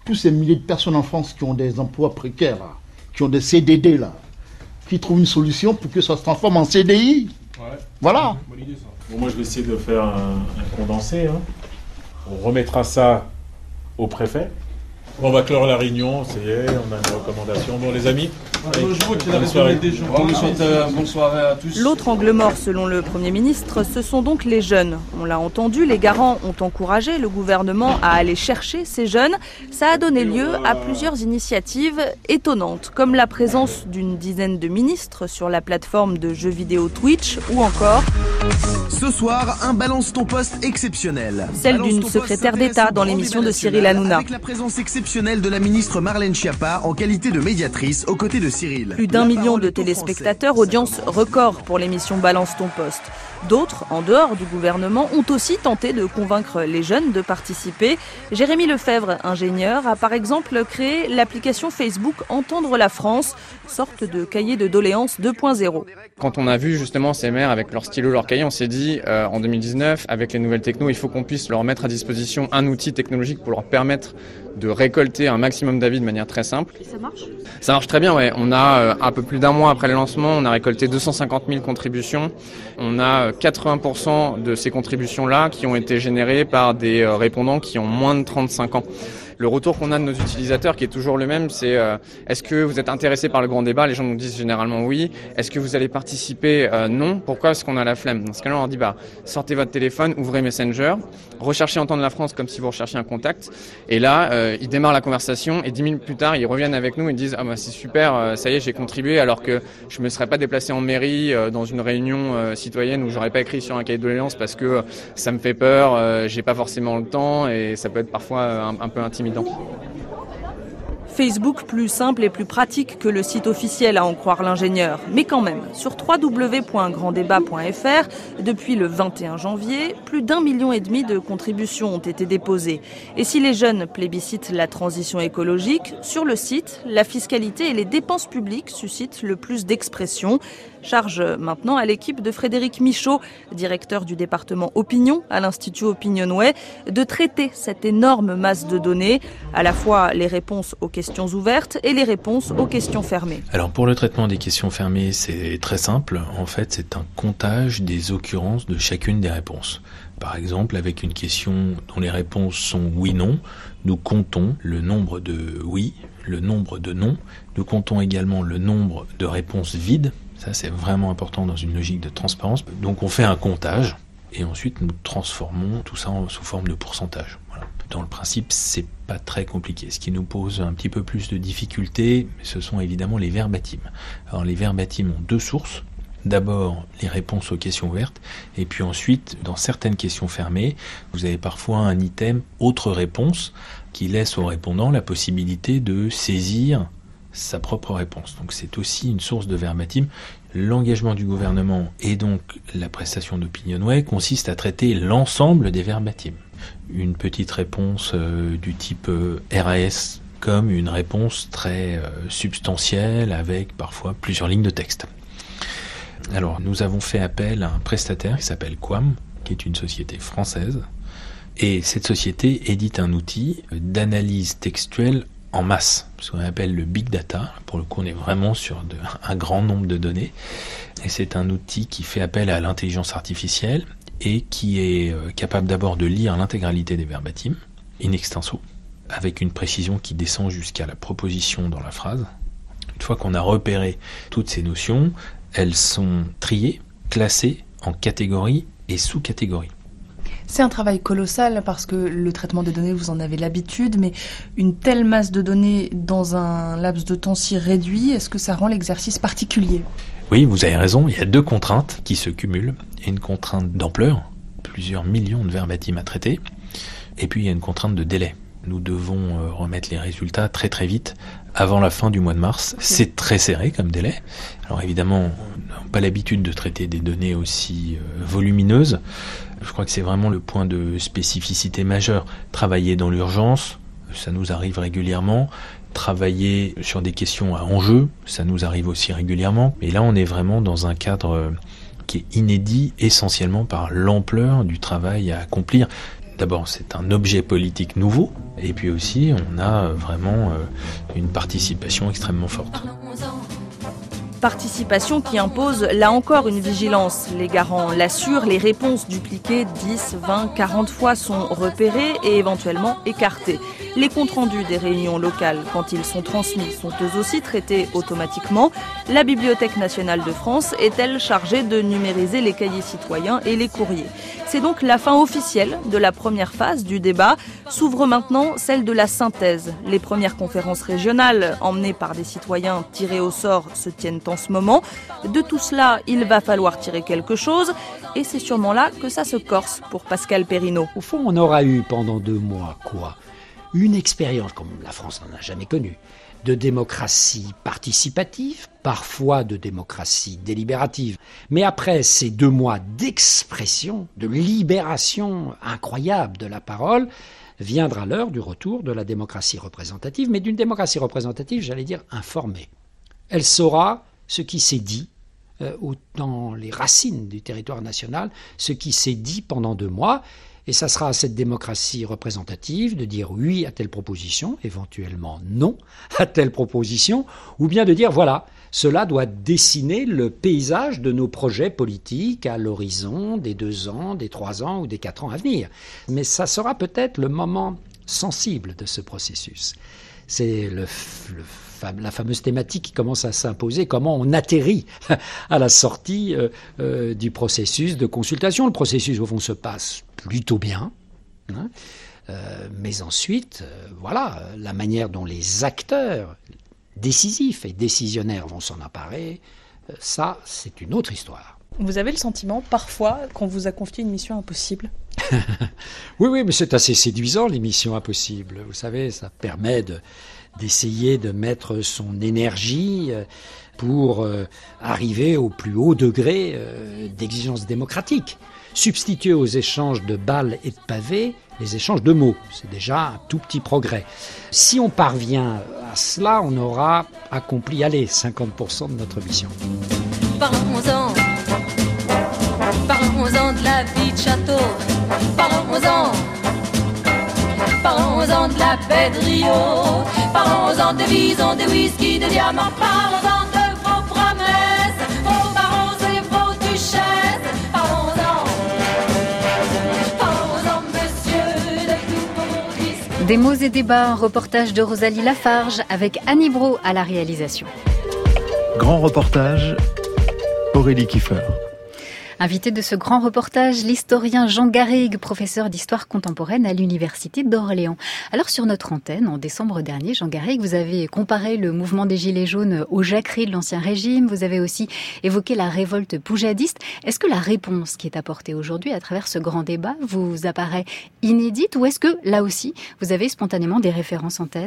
tous ces milliers de personnes en France qui ont des emplois précaires, là, qui ont des C D D, là, qui trouvent une solution pour que ça se transforme en C D I. Ouais. Voilà. Bonne idée, ça. Bon, moi, je vais essayer de faire un, un condensé. Hein. On remettra ça au préfet. Bon, on va clore la réunion, ça y est, on a une recommandation. Bon, les amis, allez, bonne soirée. Bonne soirée à tous. L'autre angle mort, selon le Premier ministre, ce sont donc les jeunes. On l'a entendu, les garants ont encouragé le gouvernement à aller chercher ces jeunes. Ça a donné lieu à plusieurs initiatives étonnantes, comme la présence d'une dizaine de ministres sur la plateforme de jeux vidéo Twitch, ou encore... Ce soir, un balance ton poste exceptionnel. Celle d'une secrétaire d'État dans l'émission de Cyril Hanouna. Avec la présence exceptionnelle de la ministre Marlène Schiappa en qualité de médiatrice aux côtés de Cyril. Plus d'un million de téléspectateurs, audience record pour l'émission Balance ton poste. D'autres, en dehors du gouvernement, ont aussi tenté de convaincre les jeunes de participer. Jérémy Lefebvre, ingénieur, a par exemple créé l'application Facebook Entendre la France, sorte de cahier de doléances deux point zéro. Quand on a vu justement ces maires avec leur stylo, leur cahier, on s'est dit euh, en deux mille dix-neuf, avec les nouvelles techno, il faut qu'on puisse leur mettre à disposition un outil technologique pour leur permettre de récolter un maximum d'avis de manière très simple. Et ça marche ? Ça marche très bien, ouais. On a euh, un peu plus d'un mois après le lancement, on a récolté deux cent cinquante mille contributions. On a quatre-vingts pour cent de ces contributions-là qui ont été générées par des euh, répondants qui ont moins de trente-cinq ans. Le retour qu'on a de nos utilisateurs, qui est toujours le même, c'est euh, est-ce que vous êtes intéressé par le grand débat ? Les gens nous disent généralement oui. Est-ce que vous allez participer ? euh, Non. Pourquoi ? Parce qu'on a la flemme. Dans ce cas-là, on leur dit bah, sortez votre téléphone, ouvrez Messenger, recherchez Entendre la France comme si vous recherchiez un contact. Et là, euh, ils démarrent la conversation et dix minutes plus tard, ils reviennent avec nous et disent ah bah c'est super, euh, ça y est, j'ai contribué alors que je me serais pas déplacé en mairie euh, dans une réunion euh, citoyenne où j'aurais pas écrit sur un cahier de doléances parce que euh, ça me fait peur, euh, j'ai pas forcément le temps et ça peut être parfois euh, un, un peu intimidant. Facebook plus simple et plus pratique que le site officiel à en croire l'ingénieur. Mais quand même, sur w w w point grand débat point f r, depuis le vingt et un janvier, plus d'un million et demi de contributions ont été déposées. Et si les jeunes plébiscitent la transition écologique, sur le site, la fiscalité et les dépenses publiques suscitent le plus d'expressions. Charge maintenant à l'équipe de Frédéric Michaud, directeur du département Opinion à l'Institut Opinionway, de traiter cette énorme masse de données, à la fois les réponses aux questions ouvertes et les réponses aux questions fermées. Alors pour le traitement des questions fermées, c'est très simple. En fait, c'est un comptage des occurrences de chacune des réponses. Par exemple, avec une question dont les réponses sont oui-non, nous comptons le nombre de oui, le nombre de non. Nous comptons également le nombre de réponses vides. Ça, c'est vraiment important dans une logique de transparence. Donc, on fait un comptage et ensuite, nous transformons tout ça en, sous forme de pourcentage. Voilà. Dans le principe, c'est pas très compliqué. Ce qui nous pose un petit peu plus de difficultés, ce sont évidemment les verbatims. Alors, les verbatims ont deux sources. D'abord, les réponses aux questions ouvertes, et puis ensuite, dans certaines questions fermées, vous avez parfois un item « autre réponse » qui laisse au répondant la possibilité de saisir sa propre réponse. Donc c'est aussi une source de verbatim. L'engagement du gouvernement et donc la prestation d'Opinionway consiste à traiter l'ensemble des verbatims. Une petite réponse euh, du type euh, R A S comme une réponse très euh, substantielle avec parfois plusieurs lignes de texte. Alors nous avons fait appel à un prestataire qui s'appelle Quam, qui est une société française, et cette société édite un outil d'analyse textuelle en masse, ce qu'on appelle le big data. Pour le coup, on est vraiment sur de, un grand nombre de données. Et c'est un outil qui fait appel à l'intelligence artificielle et qui est euh, capable d'abord de lire l'intégralité des verbatims, in extenso, avec une précision qui descend jusqu'à la proposition dans la phrase. Une fois qu'on a repéré toutes ces notions, elles sont triées, classées en catégories et sous-catégories. C'est un travail colossal parce que le traitement des données, vous en avez l'habitude, mais une telle masse de données dans un laps de temps si réduit, est-ce que ça rend l'exercice particulier ? Oui, vous avez raison, il y a deux contraintes qui se cumulent. Il y a une contrainte d'ampleur, plusieurs millions de verbatims à traiter, et puis il y a une contrainte de délai. Nous devons remettre les résultats très très vite, avant la fin du mois de mars. C'est très serré comme délai. Alors évidemment, on n'a pas l'habitude de traiter des données aussi euh, volumineuses. Je crois que c'est vraiment le point de spécificité majeur. Travailler dans l'urgence, ça nous arrive régulièrement. Travailler sur des questions à enjeu, ça nous arrive aussi régulièrement. Mais là, on est vraiment dans un cadre qui est inédit, essentiellement par l'ampleur du travail à accomplir. D'abord, c'est un objet politique nouveau, et puis aussi, on a vraiment une participation extrêmement forte. Participation qui impose là encore une vigilance. Les garants l'assurent, les réponses dupliquées dix, vingt, quarante fois sont repérées et éventuellement écartées. Les comptes rendus des réunions locales, quand ils sont transmis, sont eux aussi traités automatiquement. La Bibliothèque nationale de France est-elle chargée de numériser les cahiers citoyens et les courriers. C'est donc la fin officielle de la première phase du débat. S'ouvre maintenant celle de la synthèse. Les premières conférences régionales, emmenées par des citoyens tirés au sort, se tiennent en ce moment. De tout cela, il va falloir tirer quelque chose. Et c'est sûrement là que ça se corse pour Pascal Perrineau. Au fond, on aura eu pendant deux mois, quoi ? Une expérience, comme la France n'en a jamais connue, de démocratie participative, parfois de démocratie délibérative. Mais après ces deux mois d'expression, de libération incroyable de la parole, viendra l'heure du retour de la démocratie représentative, mais d'une démocratie représentative, j'allais dire, informée. Elle saura ce qui s'est dit euh, dans les racines du territoire national, ce qui s'est dit pendant deux mois, et ça sera à cette démocratie représentative de dire oui à telle proposition, éventuellement non à telle proposition, ou bien de dire voilà, cela doit dessiner le paysage de nos projets politiques à l'horizon des deux ans, des trois ans ou des quatre ans à venir. Mais ça sera peut-être le moment sensible de ce processus. C'est le, le la fameuse thématique qui commence à s'imposer, comment on atterrit à la sortie euh, euh, du processus de consultation. Le processus, au fond, se passe plutôt bien, hein, euh, mais ensuite, euh, voilà, la manière dont les acteurs décisifs et décisionnaires vont s'en emparer, euh, ça, c'est une autre histoire. Vous avez le sentiment, parfois, qu'on vous a confié une mission impossible ? Oui, oui, mais c'est assez séduisant, les missions impossibles. Vous savez, ça permet de... d'essayer de mettre son énergie pour euh, arriver au plus haut degré euh, d'exigence démocratique. Substituer aux échanges de balles et de pavés les échanges de mots, c'est déjà un tout petit progrès. Si on parvient à cela, on aura accompli, allez, cinquante pour cent de notre mission. Parlons-en, parlons-en de la vie de château, parlons-en. Parlons-en de la paix de Rio, parlons-en de visons, de whisky, de diamants, parlons-en de vos promesses, vos barons et vos duchesses, parlons-en, parlons-en, monsieur, de tous vos disques. Des mots et débats, un reportage de Rosalie Lafarge avec Annie Brault à la réalisation. Grand reportage, Aurélie Kiefer. Invité de ce grand reportage, l'historien Jean Garrigue, professeur d'histoire contemporaine à l'Université d'Orléans. Alors sur notre antenne, en décembre dernier, Jean Garrigue, vous avez comparé le mouvement des Gilets jaunes aux jacqueries de l'Ancien Régime. Vous avez aussi évoqué la révolte poujadiste. Est-ce que la réponse qui est apportée aujourd'hui à travers ce grand débat vous apparaît inédite ou est-ce que, là aussi, vous avez spontanément des références en tête ?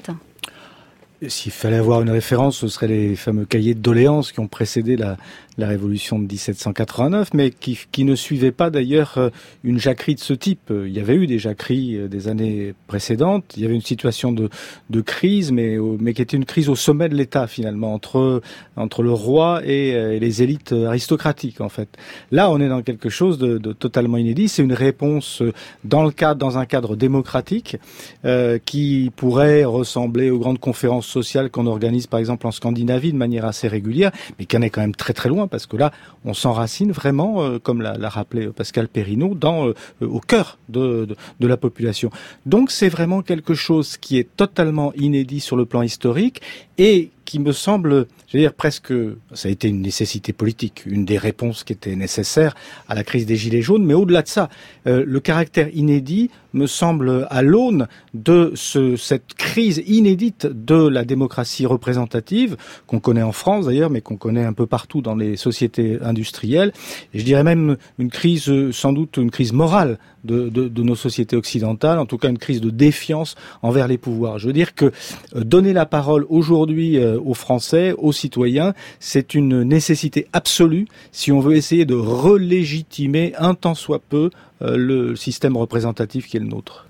S'il fallait avoir une référence, ce seraient les fameux cahiers de doléances qui ont précédé la, la révolution de dix-sept cent quatre-vingt-neuf, mais qui, qui ne suivaient pas d'ailleurs une jacquerie de ce type. Il y avait eu des jacqueries des années précédentes, il y avait une situation de, de crise, mais, mais qui était une crise au sommet de l'État finalement, entre, entre le roi et, et les élites aristocratiques en fait. Là, on est dans quelque chose de, de totalement inédit, c'est une réponse dans le cadre, dans un cadre démocratique, euh, qui pourrait ressembler aux grandes conférences sociales qu'on organise par exemple en Scandinavie de manière assez régulière, mais qui en est quand même très très loin parce que là on s'enracine vraiment, euh, comme l'a, l'a rappelé Pascal Perrineau, dans, euh, au cœur de, de, de la population. Donc c'est vraiment quelque chose qui est totalement inédit sur le plan historique et qui me semble, je veux dire presque, ça a été une nécessité politique, une des réponses qui était nécessaire à la crise des Gilets jaunes, mais au-delà de ça, euh, le caractère inédit me semble à l'aune de ce, cette crise inédite de la démocratie représentative, qu'on connaît en France d'ailleurs, mais qu'on connaît un peu partout dans les sociétés industrielles, et je dirais même une crise, sans doute une crise morale de, de, de nos sociétés occidentales, en tout cas une crise de défiance envers les pouvoirs. Je veux dire que euh, donner la parole aujourd'hui euh, aux Français, aux citoyens, c'est une nécessité absolue si on veut essayer de relégitimer un tant soit peu euh, le système représentatif qui est le nôtre.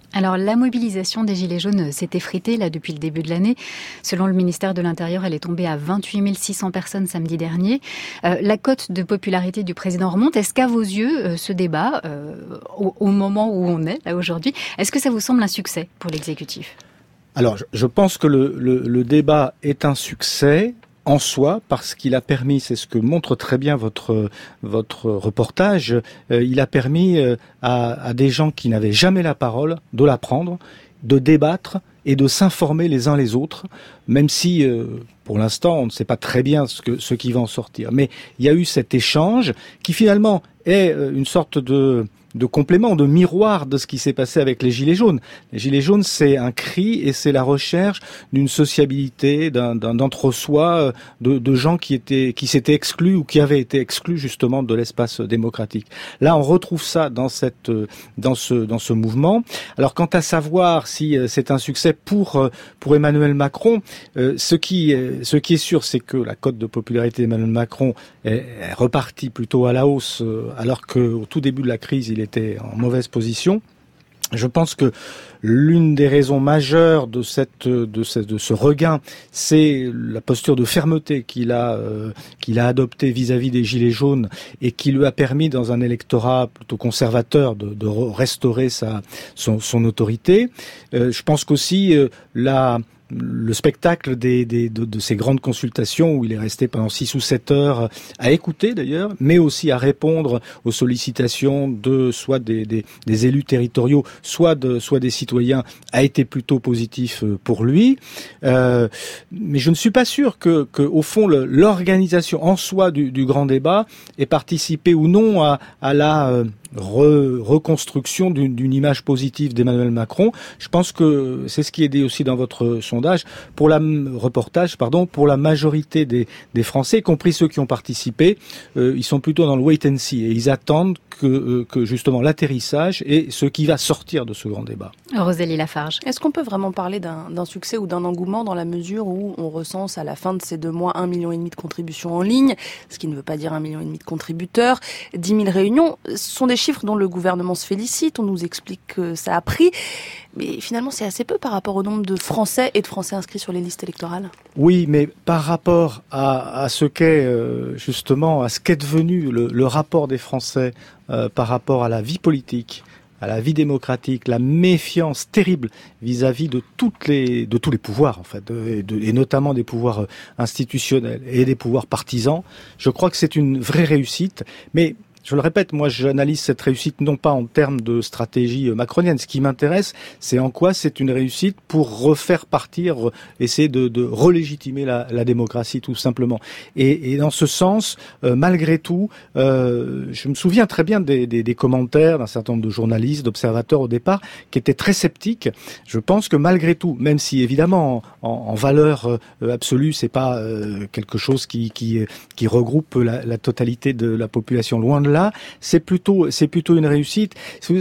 Alors, la mobilisation des Gilets jaunes s'est effritée là depuis le début de l'année. Selon le ministère de l'Intérieur, elle est tombée à vingt-huit mille six cents personnes samedi dernier. Euh, la cote de popularité du président remonte. Est-ce qu'à vos yeux, euh, ce débat, euh, au, au moment où on est, là aujourd'hui, est-ce que ça vous semble un succès pour l'exécutif ? Alors, je, je pense que le, le, le débat est un succès en soi, parce qu'il a permis, c'est ce que montre très bien votre votre reportage, euh, il a permis euh, à, à des gens qui n'avaient jamais la parole de la prendre, de débattre et de s'informer les uns les autres, même si euh, pour l'instant on ne sait pas très bien ce que ce qui va en sortir. Mais il y a eu cet échange qui finalement est une sorte de de complément, de miroir de ce qui s'est passé avec les Gilets jaunes. Les Gilets jaunes, c'est un cri et c'est la recherche d'une sociabilité, d'un, d'un d'entre-soi, de, de gens qui étaient, qui s'étaient exclus ou qui avaient été exclus justement de l'espace démocratique. Là, on retrouve ça dans cette, dans ce, dans ce mouvement. Alors, quant à savoir si c'est un succès pour, pour Emmanuel Macron, euh, ce qui, ce qui est sûr, c'est que la cote de popularité d'Emmanuel Macron est, est repartie plutôt à la hausse, alors qu'au tout début de la crise, il était en mauvaise position. Je pense que l'une des raisons majeures de cette de ce, de ce regain, c'est la posture de fermeté qu'il a euh, qu'il a adoptée vis-à-vis des Gilets jaunes et qui lui a permis, dans un électorat plutôt conservateur, de, de restaurer sa son, son autorité. Euh, je pense qu'aussi euh, la le spectacle des, des, de, de ces grandes consultations où il est resté pendant six ou sept heures à écouter d'ailleurs, mais aussi à répondre aux sollicitations de soit des, des, des élus territoriaux, soit, de, soit des citoyens, a été plutôt positif pour lui. Euh, mais je ne suis pas sûr que, que au fond, le, l'organisation en soi du, du grand débat ait participé ou non à, à la euh, Re, reconstruction d'une, d'une image positive d'Emmanuel Macron. Je pense que c'est ce qui est dit aussi dans votre sondage, pour la reportage, pardon, pour la majorité des, des Français, y compris ceux qui ont participé, euh, ils sont plutôt dans le wait and see et ils attendent que, euh, que justement l'atterrissage est ce qui va sortir de ce grand débat. Rosalie Lafarge. Est-ce qu'on peut vraiment parler d'un, d'un succès ou d'un engouement dans la mesure où on recense à la fin de ces deux mois un million et demi de contributions en ligne, ce qui ne veut pas dire un million et demi de contributeurs, dix mille réunions, ce sont des chiffres dont le gouvernement se félicite, on nous explique que ça a pris, mais finalement c'est assez peu par rapport au nombre de Français et de Français inscrits sur les listes électorales. Oui, mais par rapport à, à ce qu'est euh, justement, à ce qu'est devenu le, le rapport des Français euh, par rapport à la vie politique, à la vie démocratique, la méfiance terrible vis-à-vis de toutes les, de tous les pouvoirs en fait, de, de, et notamment des pouvoirs institutionnels et des pouvoirs partisans, je crois que c'est une vraie réussite, mais je le répète, moi j'analyse cette réussite non pas en termes de stratégie macronienne. Ce qui m'intéresse, c'est en quoi c'est une réussite pour refaire partir, essayer de, de relégitimer la, la démocratie tout simplement. Et, et dans ce sens, euh, malgré tout, euh, je me souviens très bien des, des, des commentaires d'un certain nombre de journalistes, d'observateurs au départ, qui étaient très sceptiques. Je pense que malgré tout, même si évidemment en, en valeur euh, absolue, c'est pas euh, quelque chose qui, qui, qui regroupe la, la totalité de la population, loin de là, c'est plutôt, c'est plutôt une réussite.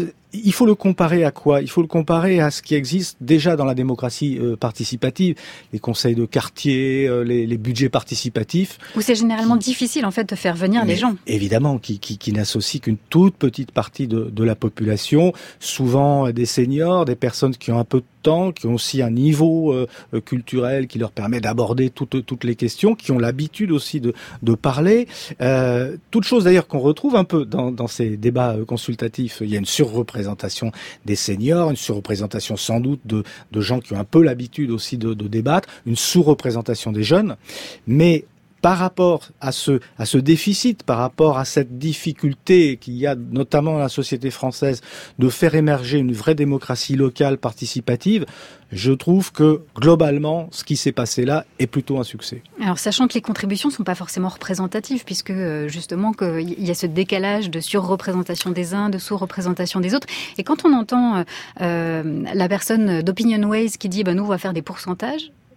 Il faut le comparer à quoi ? Il faut le comparer à ce qui existe déjà dans la démocratie euh, participative, les conseils de quartier, euh, les, les budgets participatifs. Où c'est généralement qui, difficile en fait de faire venir les gens. Évidemment, qui, qui, qui n'associent qu'une toute petite partie de, de la population, souvent des seniors, des personnes qui ont un peu de temps, qui ont aussi un niveau euh, culturel qui leur permet d'aborder toutes, toutes les questions, qui ont l'habitude aussi de, de parler. Euh, toute chose d'ailleurs qu'on retrouve un peu dans, dans ces débats consultatifs. Il y a une surreprésentation des seniors, une surreprésentation sans doute de, de gens qui ont un peu l'habitude aussi de, de débattre, une sous-représentation des jeunes, mais par rapport à ce, à ce déficit, par rapport à cette difficulté qu'il y a notamment dans la société française de faire émerger une vraie démocratie locale participative, je trouve que globalement, ce qui s'est passé là est plutôt un succès. Alors, sachant que les contributions ne sont pas forcément représentatives, puisque justement qu'il y a ce décalage de surreprésentation des uns, de sous-représentation des autres. Et quand on entend euh, la personne d'Opinionways qui dit bah, « nous, on va faire des pourcentages »,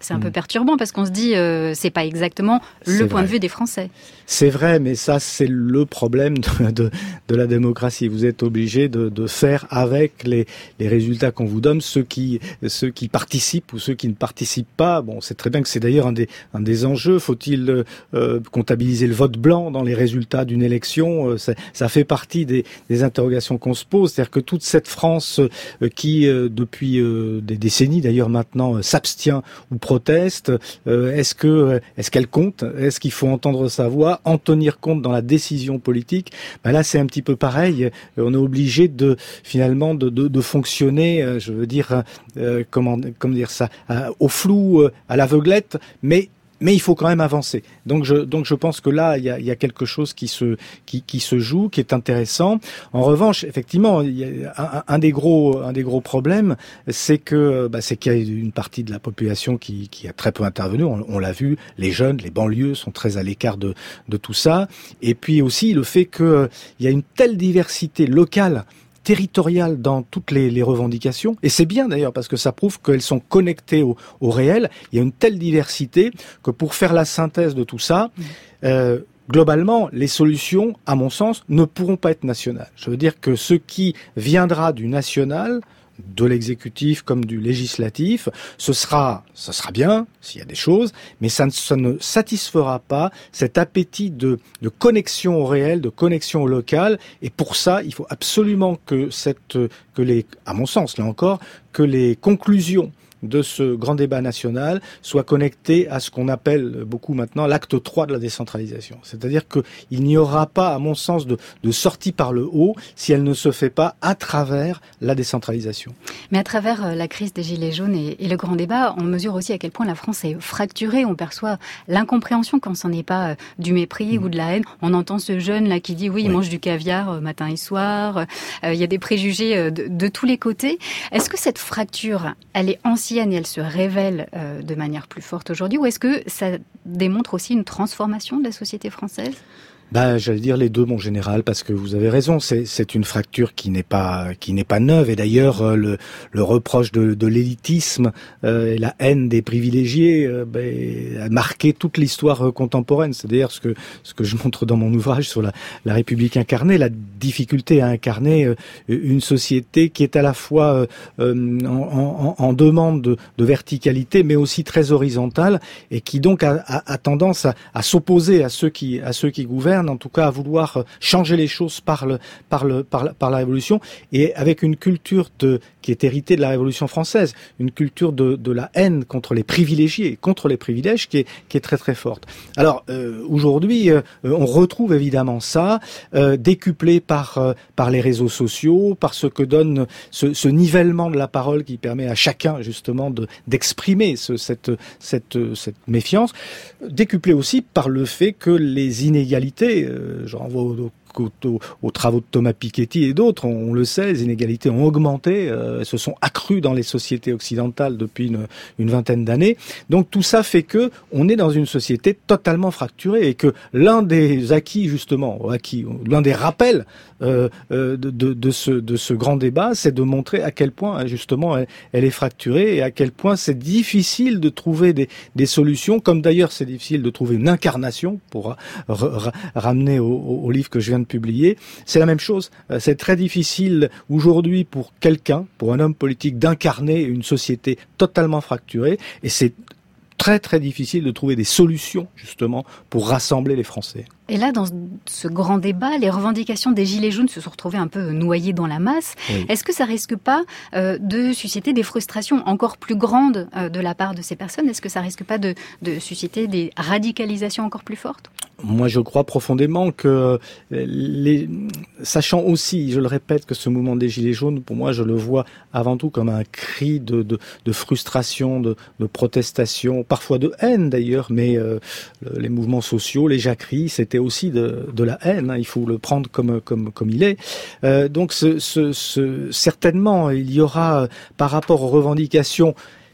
c'est un mmh. peu perturbant parce qu'on se dit euh, c'est pas exactement le c'est point vrai. de vue des Français. C'est vrai, mais ça c'est le problème de, de, de la démocratie. Vous êtes obligé de, de faire avec les, les résultats qu'on vous donne, ceux qui, ceux qui participent ou ceux qui ne participent pas. Bon, c'est très bien que c'est d'ailleurs un des, un des enjeux. Faut-il euh, comptabiliser le vote blanc dans les résultats d'une élection? euh, ça, ça fait partie des, des interrogations qu'on se pose. C'est-à-dire que toute cette France euh, qui, euh, depuis euh, des décennies d'ailleurs maintenant, euh, s'abstient ou proteste, euh, est-ce que, euh, est-ce qu'elle compte? Est-ce qu'il faut entendre sa voix, en tenir compte dans la décision politique? Ben là, c'est un petit peu pareil. On est obligé de finalement de, de, de fonctionner, euh, je veux dire, euh, comment, comment dire ça, euh, au flou, euh, à l'aveuglette, mais Mais il faut quand même avancer. Donc je, donc je pense que là, il y a, il y a quelque chose qui se, qui, qui se joue, qui est intéressant. En revanche, effectivement, il y a un, un des gros, un des gros problèmes, c'est que, bah, c'est qu'il y a une partie de la population qui, qui a très peu intervenu. On, on l'a vu, les jeunes, les banlieues sont très à l'écart de, de tout ça. Et puis aussi le fait que euh, il y a une telle diversité locale, territoriale dans toutes les, les revendications, et c'est bien d'ailleurs parce que ça prouve qu'elles sont connectées au, au réel. Il y a une telle diversité que pour faire la synthèse de tout ça, euh, globalement, les solutions, à mon sens, ne pourront pas être nationales. Je veux dire que ce qui viendra du national, de l'exécutif comme du législatif, ce sera, ce sera bien s'il y a des choses, mais ça ne, ça ne satisfera pas cet appétit de, de connexion au réel, de connexion au local. Et pour ça, il faut absolument que cette, que les, à mon sens, là encore, que les conclusions de ce grand débat national soit connecté à ce qu'on appelle beaucoup maintenant l'acte trois de la décentralisation. C'est-à-dire qu'il n'y aura pas, à mon sens, de, de sortie par le haut si elle ne se fait pas à travers la décentralisation. Mais à travers la crise des Gilets jaunes et, et le grand débat, on mesure aussi à quel point la France est fracturée. On perçoit l'incompréhension quand ce n'est pas du mépris mmh. ou de la haine. On entend ce jeune là qui dit oui, oui. il mange du caviar matin et soir. Euh, il y a des préjugés de, de tous les côtés. Est-ce que cette fracture, elle est ancienne et elle se révèle euh, de manière plus forte aujourd'hui, ou est-ce que ça démontre aussi une transformation de la société française ? Bah, j'allais dire les deux, mon général, parce que vous avez raison. C'est, c'est une fracture qui n'est pas, qui n'est pas neuve. Et d'ailleurs, le, le reproche de, de l'élitisme euh, et la haine des privilégiés euh, bah, a marqué toute l'histoire contemporaine. C'est d'ailleurs ce que, ce que je montre dans mon ouvrage sur la, la République incarnée, la difficulté à incarner euh, une société qui est à la fois euh, en, en, en demande de, de verticalité, mais aussi très horizontale, et qui donc a, a, a tendance à, à s'opposer à ceux qui, à ceux qui gouvernent. En tout cas à vouloir changer les choses par le par le par la, par la Révolution, et avec une culture de qui est héritée de la Révolution française, une culture de de la haine contre les privilégiés, contre les privilèges qui est qui est très très forte. Alors euh, aujourd'hui, euh, on retrouve évidemment ça euh, décuplé par euh, par les réseaux sociaux, par ce que donne ce, ce nivellement de la parole qui permet à chacun justement de d'exprimer ce, cette cette cette méfiance, décuplé aussi par le fait que les inégalités, Euh, je renvoie au, au, au, aux travaux de Thomas Piketty et d'autres, on, on le sait, les inégalités ont augmenté, euh, elles se sont accrues dans les sociétés occidentales depuis une, une vingtaine d'années. Donc tout ça fait que on est dans une société totalement fracturée, et que l'un des acquis, justement, acquis, l'un des rappels euh, euh, de, de, de, ce, de ce grand débat, c'est de montrer à quel point, justement, elle, elle est fracturée, et à quel point c'est difficile de trouver des, des solutions, comme d'ailleurs c'est difficile de trouver une incarnation, pour ra- ramener au, au livre que je viens de publier. C'est la même chose. C'est très difficile aujourd'hui pour quelqu'un, pour un homme politique, d'incarner une société totalement fracturée, et c'est très très difficile de trouver des solutions justement pour rassembler les Français. Et là, dans ce grand débat, les revendications des Gilets jaunes se sont retrouvées un peu noyées dans la masse. Oui. Est-ce que ça risque pas euh, de susciter des frustrations encore plus grandes euh, de la part de ces personnes ? Est-ce que ça risque pas de, de susciter des radicalisations encore plus fortes ? Moi, je crois profondément que, les, sachant aussi, je le répète, que ce mouvement des Gilets jaunes, pour moi, je le vois avant tout comme un cri de, de, de frustration, de, de protestation, parfois de haine d'ailleurs, mais euh, les mouvements sociaux, les jacqueries, c'était aussi de, de la haine, hein, il faut le prendre comme comme comme il est. Euh, donc ce, ce, ce, certainement il y aura, par rapport aux revendications,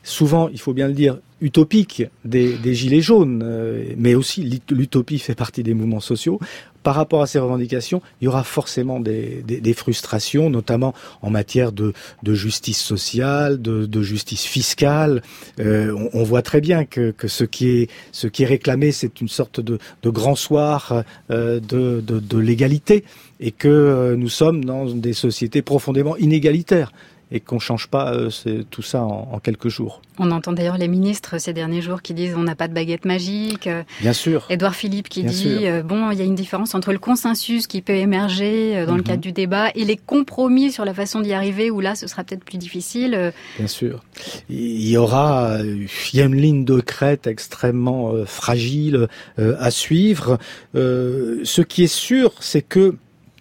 souvent, il faut bien le dire, utopique des, des Gilets jaunes, euh, mais aussi l'utopie fait partie des mouvements sociaux. Par rapport à ces revendications, il y aura forcément des, des, des frustrations, notamment en matière de, de justice sociale, de, de justice fiscale. Euh, on, on voit très bien que, que ce qui est, ce qui est réclamé, c'est une sorte de, de grand soir euh, de, de, de l'égalité, et que euh, nous sommes dans des sociétés profondément inégalitaires, et qu'on ne change pas euh, tout ça en, en quelques jours. On entend d'ailleurs les ministres ces derniers jours qui disent on n'a pas de baguette magique. Bien sûr. Édouard Philippe qui Bien dit euh, bon, il y a une différence entre le consensus qui peut émerger euh, dans mm-hmm. le cadre du débat et les compromis sur la façon d'y arriver, où là ce sera peut-être plus difficile. Euh. Bien sûr. Il y aura il y a une ligne de crête extrêmement euh, fragile euh, à suivre. Euh, ce qui est sûr, c'est que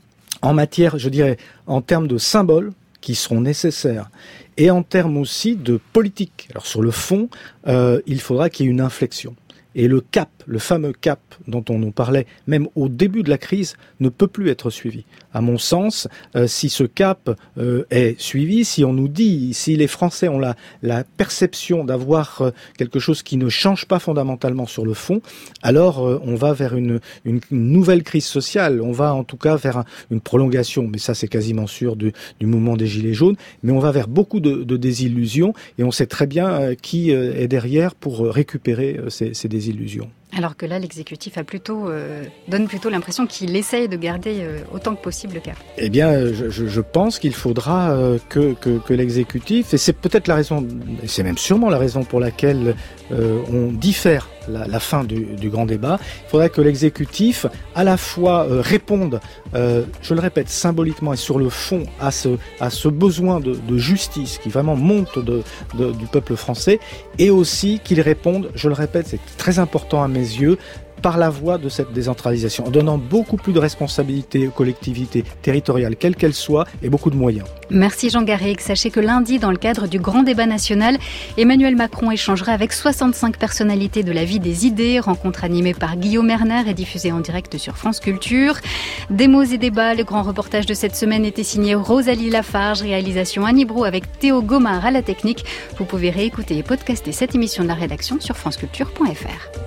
en matière, je dirais, en termes de symboles, qui seront nécessaires, et en termes aussi de politique. Alors sur le fond, euh, il faudra qu'il y ait une inflexion. Et le cap, le fameux cap dont on nous parlait, même au début de la crise, ne peut plus être suivi. À mon sens, euh, si ce cap euh, est suivi, si on nous dit, si les Français ont la, la perception d'avoir euh, quelque chose qui ne change pas fondamentalement sur le fond, alors euh, on va vers une, une, une nouvelle crise sociale. On va en tout cas vers un, une prolongation, mais ça c'est quasiment sûr, du, du mouvement des Gilets jaunes. Mais on va vers beaucoup de, de désillusions, et on sait très bien euh, qui euh, est derrière pour récupérer euh, ces, ces désillusions. Illusion. Alors que là, l'exécutif a plutôt, euh, donne plutôt l'impression qu'il essaye de garder euh, autant que possible le cap. Eh bien, je, je pense qu'il faudra euh, que, que, que l'exécutif, et c'est peut-être la raison, et c'est même sûrement la raison pour laquelle euh, on diffère la, la fin du, du grand débat, il faudrait que l'exécutif à la fois euh, réponde, euh, je le répète, symboliquement et sur le fond, à ce, à ce besoin de, de justice qui vraiment monte de, de, du peuple français, et aussi qu'il réponde, je le répète, c'est très important à mes yeux, par la voie de cette décentralisation, en donnant beaucoup plus de responsabilités aux collectivités territoriales, quelles qu'elles soient, et beaucoup de moyens. Merci Jean Garrigue. Sachez que lundi, dans le cadre du grand débat national, Emmanuel Macron échangera avec soixante-cinq personnalités de la vie des idées, rencontre animée par Guillaume Erner et diffusée en direct sur France Culture. Des mots et débats, le grand reportage de cette semaine était signé Rosalie Lafarge, réalisation Annie Brou avec Théo Gomard à la technique. Vous pouvez réécouter et podcaster cette émission de la rédaction sur franceculture point f r.